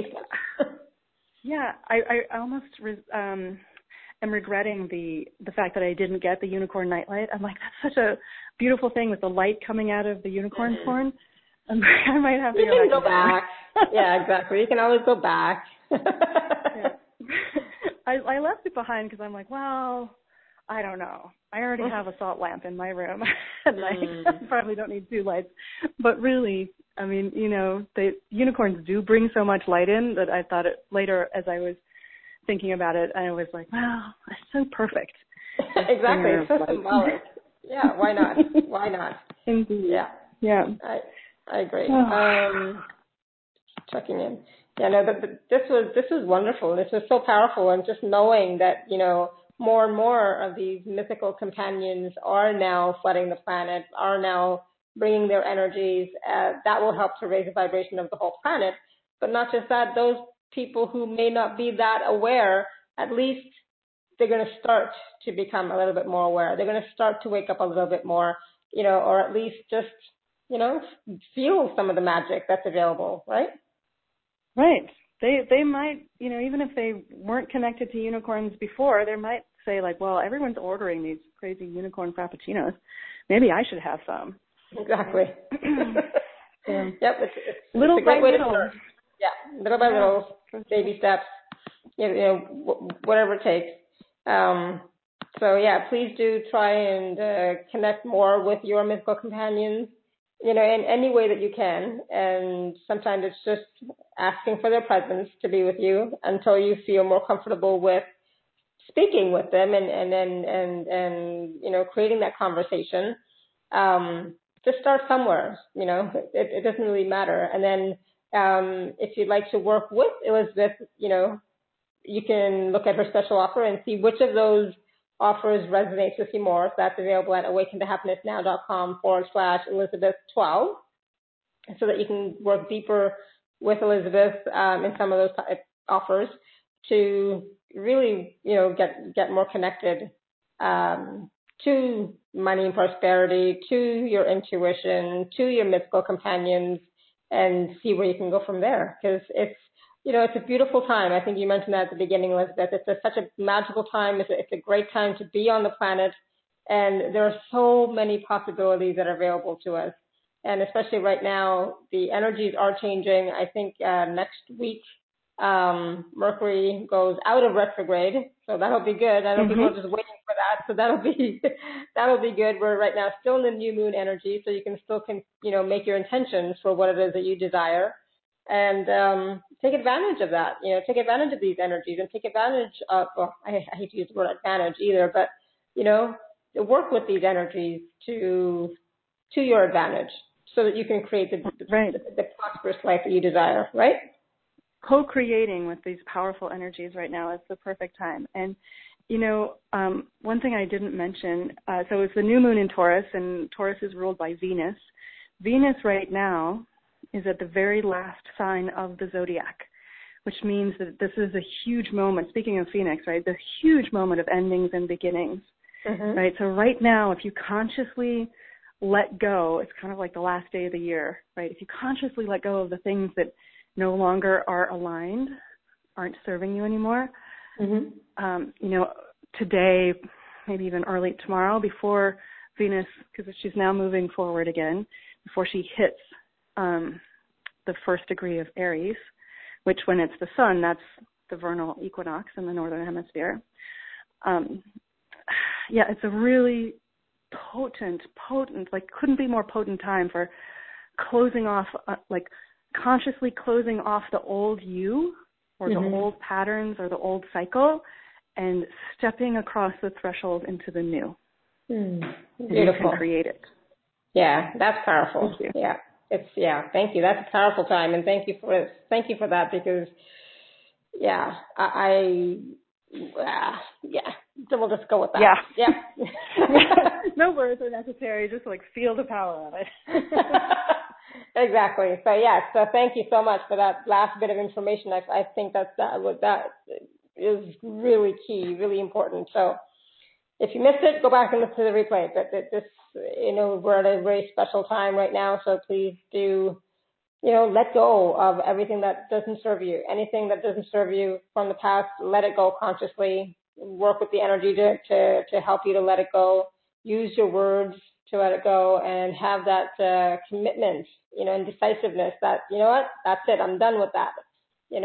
yeah, I almost am regretting the fact that I didn't get the unicorn nightlight. I'm like, that's such a beautiful thing with the light coming out of the unicorn horn. I might have to go back. Yeah, exactly. You can always go back. Yeah. I left it behind because I'm like, well, I don't know. I already have a salt lamp in my room at night. I probably don't need 2 lights. But really, I mean, the unicorns do bring so much light in that I thought it later as I was thinking about it, I was like, wow, that's so perfect. Exactly. It's so symbolic. Yeah, why not? Why not? Indeed. Yeah. Yeah. I agree. Checking in. Yeah, no, this was wonderful. This was so powerful, and just knowing that, more and more of these mythical companions are now flooding the planet, are now bringing their energies, that will help to raise the vibration of the whole planet. But not just that, those people who may not be that aware, at least they're going to start to become a little bit more aware. They're going to start to wake up a little bit more, or at least just, feel some of the magic that's available, right? Right. They might, even if they weren't connected to unicorns before, they might say like, well, everyone's ordering these crazy unicorn frappuccinos. Maybe I should have some. Exactly. So, yep. It's little a great by way little. to start. Yeah. Little by little, baby steps, whatever it takes. So yeah, please do try and connect more with your mythical companions, in any way that you can. And sometimes it's just asking for their presence to be with you until you feel more comfortable with speaking with them and creating that conversation. Just start somewhere, it doesn't really matter. And then if you'd like to work with Elizabeth, you can look at her special offer and see which of those offers resonates with you more. So that's available at awakentohappinessnow.com/Elizabeth12, so that you can work deeper with Elizabeth in some of those offers to really, get more connected to money and prosperity, to your intuition, to your mythical companions, and see where you can go from there. Because it's a beautiful time. I think you mentioned that at the beginning, Elizabeth. It's such a magical time. It's a great time to be on the planet. And there are so many possibilities that are available to us. And especially right now, the energies are changing. I think next week, Mercury goes out of retrograde. So that'll be good. I know people are just waiting for that. So that'll be good. We're right now still in the new moon energy. So you can still, make your intentions for what it is that you desire. And take advantage of that, take advantage of these energies and take advantage of, I hate to use the word advantage either, but, work with these energies to your advantage so that you can create the prosperous life that you desire, right? Co-creating with these powerful energies right now is the perfect time. And, one thing I didn't mention, so it's the new moon in Taurus, and Taurus is ruled by Venus. Venus right now is at the very last sign of the zodiac, which means that this is a huge moment. Speaking of Phoenix, right, the huge moment of endings and beginnings, right? So right now, if you consciously let go, it's kind of like the last day of the year, right? If you consciously let go of the things that no longer are aligned, aren't serving you anymore, today, maybe even early tomorrow, before Venus, because she's now moving forward again, before she hits the first degree of Aries, which when it's the sun, that's the vernal equinox in the northern hemisphere. It's a really potent, like couldn't be more potent time for closing off, like consciously closing off the old you or the old patterns or the old cycle and stepping across the threshold into the new. Beautiful. And you can create it. Yeah, that's powerful. Thank you. Yeah. Thank you. That's a powerful time, and thank you for that, because so we'll just go with that. Yeah. No words are necessary. Just like feel the power of it. Exactly. So thank you so much for that last bit of information. I think that is really key, really important. So if you missed it, go back and listen to the replay. But this, we're at a very special time right now. So please do, let go of everything that doesn't serve you. Anything that doesn't serve you from the past, let it go consciously. Work with the energy to help you to let it go. Use your words to let it go, and have that commitment, and decisiveness that, you know what, that's it, I'm done with that, in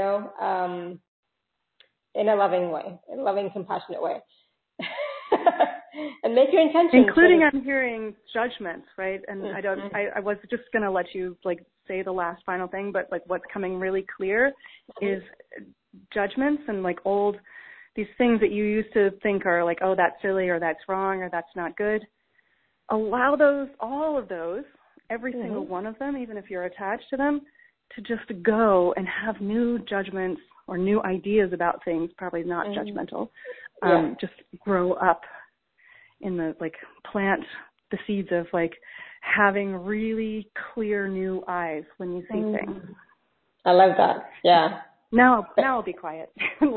a loving way, in a loving, compassionate way. And make your intentions. Including, I'm hearing judgments, right? And I was just going to let you say the last final thing, but what's coming really clear is judgments and these things that you used to think are oh, that's silly, or that's wrong, or that's not good. Allow all of those, every single one of them, even if you're attached to them, to just go and have new judgments or new ideas about things, probably not judgmental. Just grow up in the, plant the seeds of, having really clear new eyes when you see things. I love that. Yeah. Now I'll be quiet. No,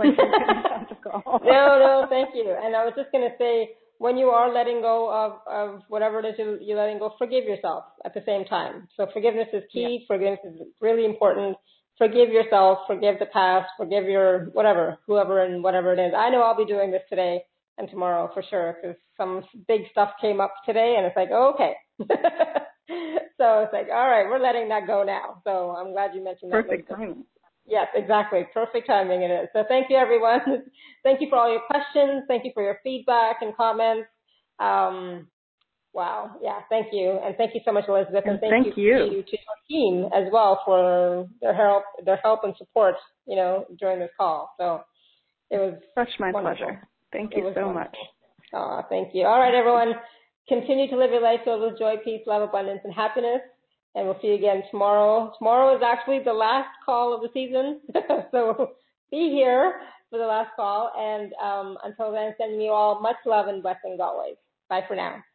thank you. And I was just going to say, when you are letting go of whatever it is you're letting go, forgive yourself at the same time. So forgiveness is key. Yeah. Forgiveness is really important. Forgive yourself, forgive the past, forgive your whoever and whatever it is. I know I'll be doing this today and tomorrow for sure, because some big stuff came up today, and it's okay. So it's all right, we're letting that go now. So I'm glad you mentioned that. Perfect timing. Yes, exactly. Perfect timing it is. So thank you, everyone. Thank you for all your questions. Thank you for your feedback and comments. Wow. Yeah, thank you. And thank you so much, Elizabeth. And thank you to your team as well for their help and support, during this call. So it was such my wonderful. Pleasure. Thank you so much. Thank you. All right, everyone. Continue to live your life filled with joy, peace, love, abundance, and happiness. And we'll see you again tomorrow. Tomorrow is actually the last call of the season. So be here for the last call. And until then, sending you all much love and blessings always. Bye for now.